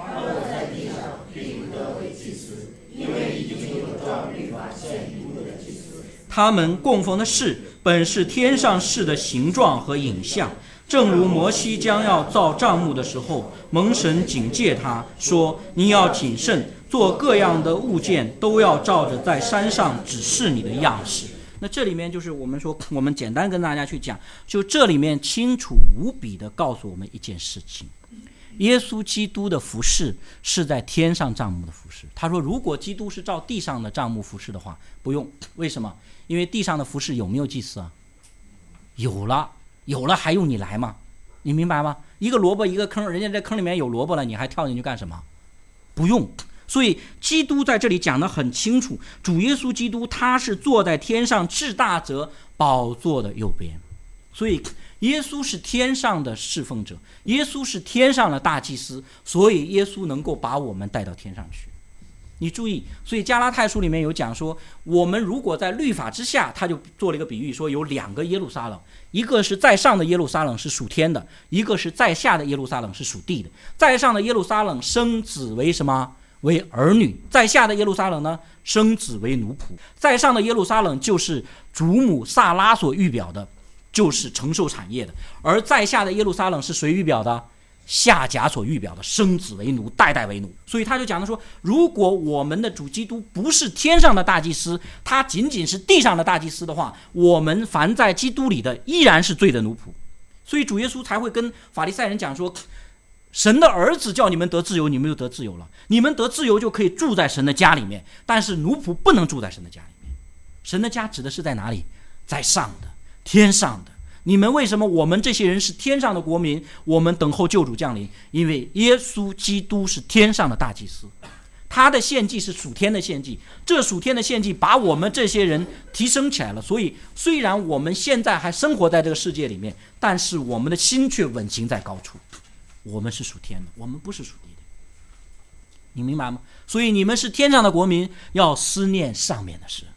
他们供奉的事本是天上事的形状和影像，正如摩西将要造帐幕的时候，蒙神警戒他说，你要谨慎，做各样的物件都要照着在山上指示你的样式。那这里面就是我们说，我们简单跟大家去讲，就这里面清楚无比的告诉我们一件事情，耶稣基督的服事是在天上帐幕的服事。他说如果基督是照地上的帐幕服事的话，不用。为什么？因为地上的服事有没有祭司啊？有了还用你来吗？你明白吗？一个萝卜一个坑，人家在坑里面有萝卜了，你还跳进去干什么？不用。所以基督在这里讲得很清楚，主耶稣基督他是坐在天上至大者宝座的右边。所以耶稣是天上的侍奉者，耶稣是天上的大祭司，所以耶稣能够把我们带到天上去。你注意，所以加拉太书里面有讲说，我们如果在律法之下，他就做了一个比喻，说有2个耶路撒冷，一个是在上的耶路撒冷是属天的，一个是在下的耶路撒冷是属地的。在上的耶路撒冷生子为什么？为儿女。在下的耶路撒冷呢，生子为奴仆。在上的耶路撒冷就是祖母萨拉所预表的，就是承受产业的。而在下的耶路撒冷是谁预表的？夏甲所预表的，生子为奴，代代为奴。所以他就讲的说，如果我们的主基督不是天上的大祭司，他仅仅是地上的大祭司的话，我们凡在基督里的依然是罪的奴仆。所以主耶稣才会跟法利赛人讲说，神的儿子叫你们得自由，你们就得自由了，你们得自由就可以住在神的家里面，但是奴仆不能住在神的家里面。神的家指的是在哪里？在上的，天上的。你们为什么我们这些人是天上的国民，我们等候救主降临？因为耶稣基督是天上的大祭司，他的献祭是属天的献祭，这属天的献祭把我们这些人提升起来了。所以虽然我们现在还生活在这个世界里面，但是我们的心却稳行在高处。我们是属天的，我们不是属地的，你明白吗？所以你们是天上的国民，要思念上面的事。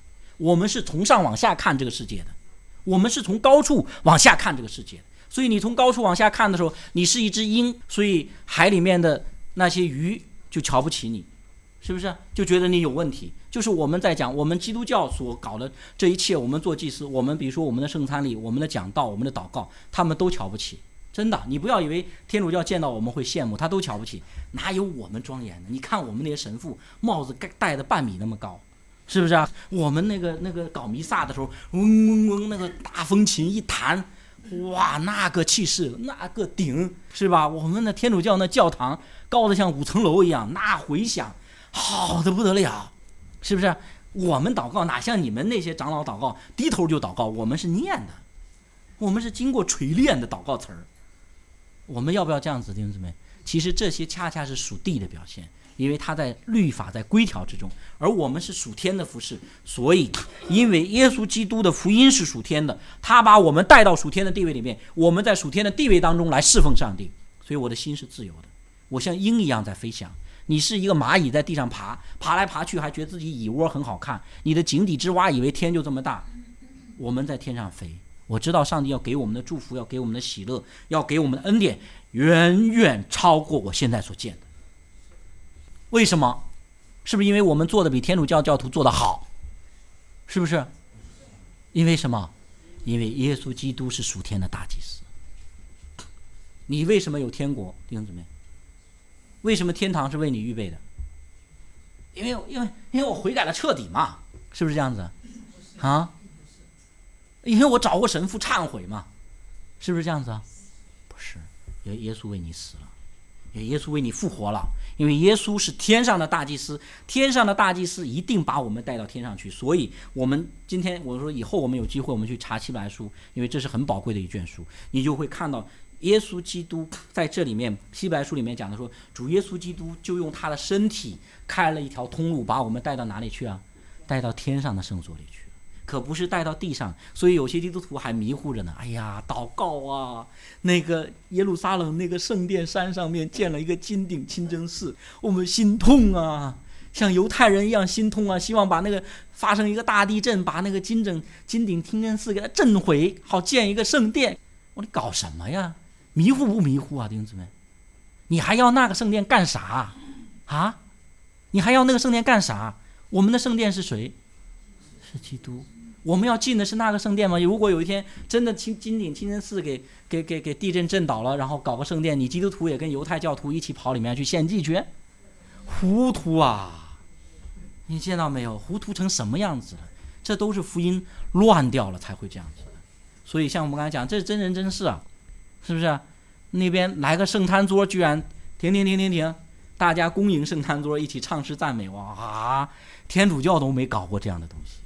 我们是从上往下看这个世界的，我们是从高处往下看这个世界的。所以你从高处往下看的时候，你是一只鹰，所以海里面的那些鱼就瞧不起你，是不是？就觉得你有问题。就是我们在讲我们基督教所搞的这一切，我们做祭司，我们比如说我们的圣餐礼，我们的讲道，我们的祷告，他们都瞧不起。真的，你不要以为天主教见到我们会羡慕，他都瞧不起，哪有我们庄严的？你看我们那些神父帽子戴的半米那么高，是不是啊？我们那个搞弥撒的时候，嗡嗡嗡，那个大风琴一弹，哇，那个气势，那个顶，是吧？我们的天主教那教堂高的像5层楼一样，那回响好的不得了，是不是？我们祷告哪像你们那些长老祷告低头就祷告，我们是念的，我们是经过锤炼的祷告词儿。我们要不要这样子，弟兄姊妹？其实这些恰恰是属地的表现，因为他在律法在规条之中，而我们是属天的服事。所以因为耶稣基督的福音是属天的，他把我们带到属天的地位里面，我们在属天的地位当中来侍奉上帝。所以我的心是自由的，我像鹰一样在飞翔。你是一个蚂蚁在地上爬来爬去，还觉得自己蚁窝很好看，你的井底之蛙以为天就这么大。我们在天上飞，我知道上帝要给我们的祝福，要给我们的喜乐，要给我们的恩典，远远超过我现在所见的。为什么？是不是因为我们做的比天主教教徒做的好？是不是？因为什么？因为耶稣基督是属天的大祭司。你为什么有天国，弟兄姊妹？为什么天堂是为你预备的？因为我悔改了彻底嘛，是不是这样子啊？因为我找过神父忏悔嘛，是不是这样子啊？不是，因为耶稣为你死了，因为耶稣为你复活了，因为耶稣是天上的大祭司，天上的大祭司一定把我们带到天上去。所以我们今天我说以后我们有机会我们去查希伯来书，因为这是很宝贵的一卷书，你就会看到耶稣基督在这里面，希伯来书里面讲的说，主耶稣基督就用他的身体开了一条通路，把我们带到哪里去啊？带到天上的圣所里去，可不是带到地上。所以有些基督徒还迷糊着呢。哎呀，祷告啊，那个耶路撒冷那个圣殿山上面建了一个金顶清真寺，我们心痛啊，像犹太人一样心痛啊，希望把那个发生一个大地震，把那个金顶清真寺给它震毁，好建一个圣殿。我说你搞什么呀？迷糊不迷糊啊，弟兄姊妹？你还要那个圣殿干啥啊？你还要那个圣殿干啥？我们的圣殿是谁？是基督。我们要进的是那个圣殿吗？如果有一天真的金顶清真寺给地震震倒了，然后搞个圣殿，你基督徒也跟犹太教徒一起跑里面去献祭去？糊涂啊！你见到没有？糊涂成什么样子了？这都是福音乱掉了才会这样子的。所以像我们刚才讲，这是真人真事啊，是不是？那边来个圣餐桌，居然停，大家恭迎圣餐桌，一起唱诗赞美，哇！天主教都没搞过这样的东西，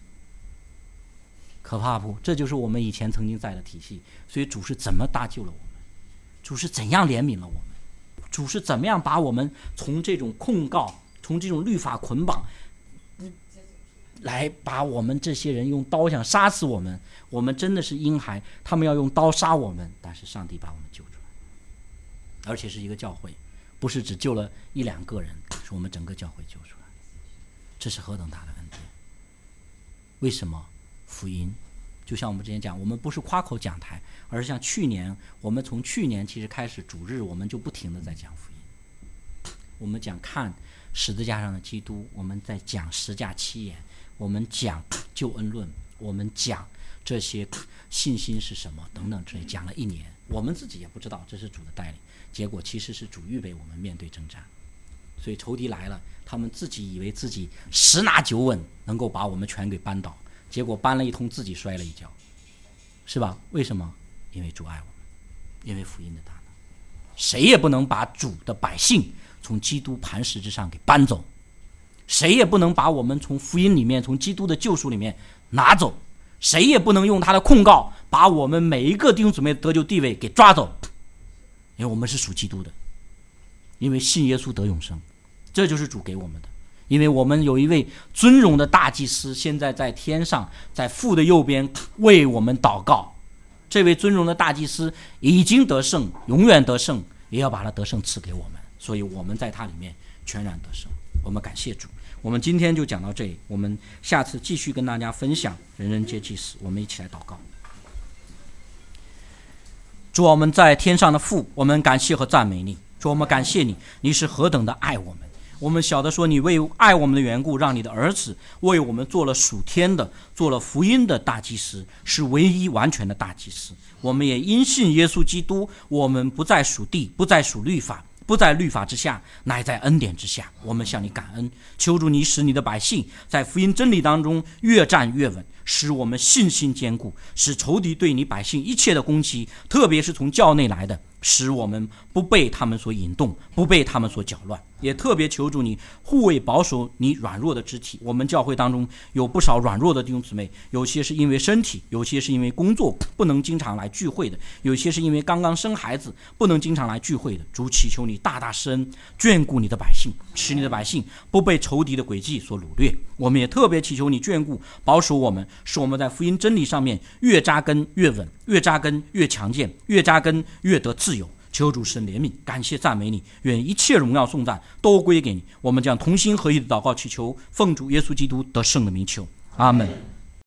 可怕不？这就是我们以前曾经在的体系。所以主是怎么搭救了我们？主是怎样怜悯了我们？主是怎么样把我们从这种控告，从这种律法捆绑，来把我们这些人用刀想杀死我们？我们真的是婴孩，他们要用刀杀我们，但是上帝把我们救出来，而且是一个教会，不是只救了1-2个人，是我们整个教会救出来。这是何等大的恩典！为什么？福音就像我们之前讲，我们不是夸口讲台，而是像去年，我们从去年其实开始主日，我们就不停地在讲福音。我们讲看十字架上的基督，我们在讲十架7言，我们讲救恩论，我们讲这些信心是什么等等之类，讲了1年，我们自己也不知道这是主的带领，结果其实是主预备我们面对征战。所以仇敌来了，他们自己以为自己10拿9稳能够把我们全给扳倒，结果搬了一通自己摔了一跤，是吧？为什么？因为主爱我们，因为福音的大能，谁也不能把主的百姓从基督磐石之上给搬走，谁也不能把我们从福音里面，从基督的救赎里面拿走，谁也不能用他的控告把我们每一个弟兄姊妹的得救地位给抓走，因为我们是属基督的，因为信耶稣得永生，这就是主给我们的。因为我们有一位尊荣的大祭司，现在在天上，在父的右边为我们祷告。这位尊荣的大祭司已经得胜，永远得胜，也要把他得胜赐给我们，所以我们在他里面全然得胜。 我们感谢主。我们今天就讲到这里，我们下次继续跟大家分享人人皆祭司。我们一起来祷告。主啊，我们在天上的父，我们感谢和赞美你。主，我们感谢你，你是何等的爱我们。我们晓得说，你为爱我们的缘故，让你的儿子为我们做了属天的，做了福音的大祭司，是唯一完全的大祭司。我们也因信耶稣基督，我们不再属地，不再属律法，不在律法之下，乃在恩典之下。我们向你感恩，求主你使你的百姓在福音真理当中越站越稳，使我们信心坚固，使仇敌对你百姓一切的攻击，特别是从教内来的，使我们不被他们所引动，不被他们所搅乱。也特别求主你护卫保守你软弱的肢体。我们教会当中有不少软弱的弟兄姊妹，有些是因为身体，有些是因为工作不能经常来聚会的，有些是因为刚刚生孩子不能经常来聚会的。主，祈求你大大施恩，眷顾你的百姓，使你的百姓不被仇敌的诡计所掳掠。我们也特别祈求你眷顾保守我们，使我们在福音真理上面越扎根越稳，越扎根越强健，越扎根越得自由。求主神怜悯，感谢赞美你，愿一切荣耀颂赞都归给你。我们将同心合意的祷告祈求，奉主耶稣基督得胜的名求，阿们。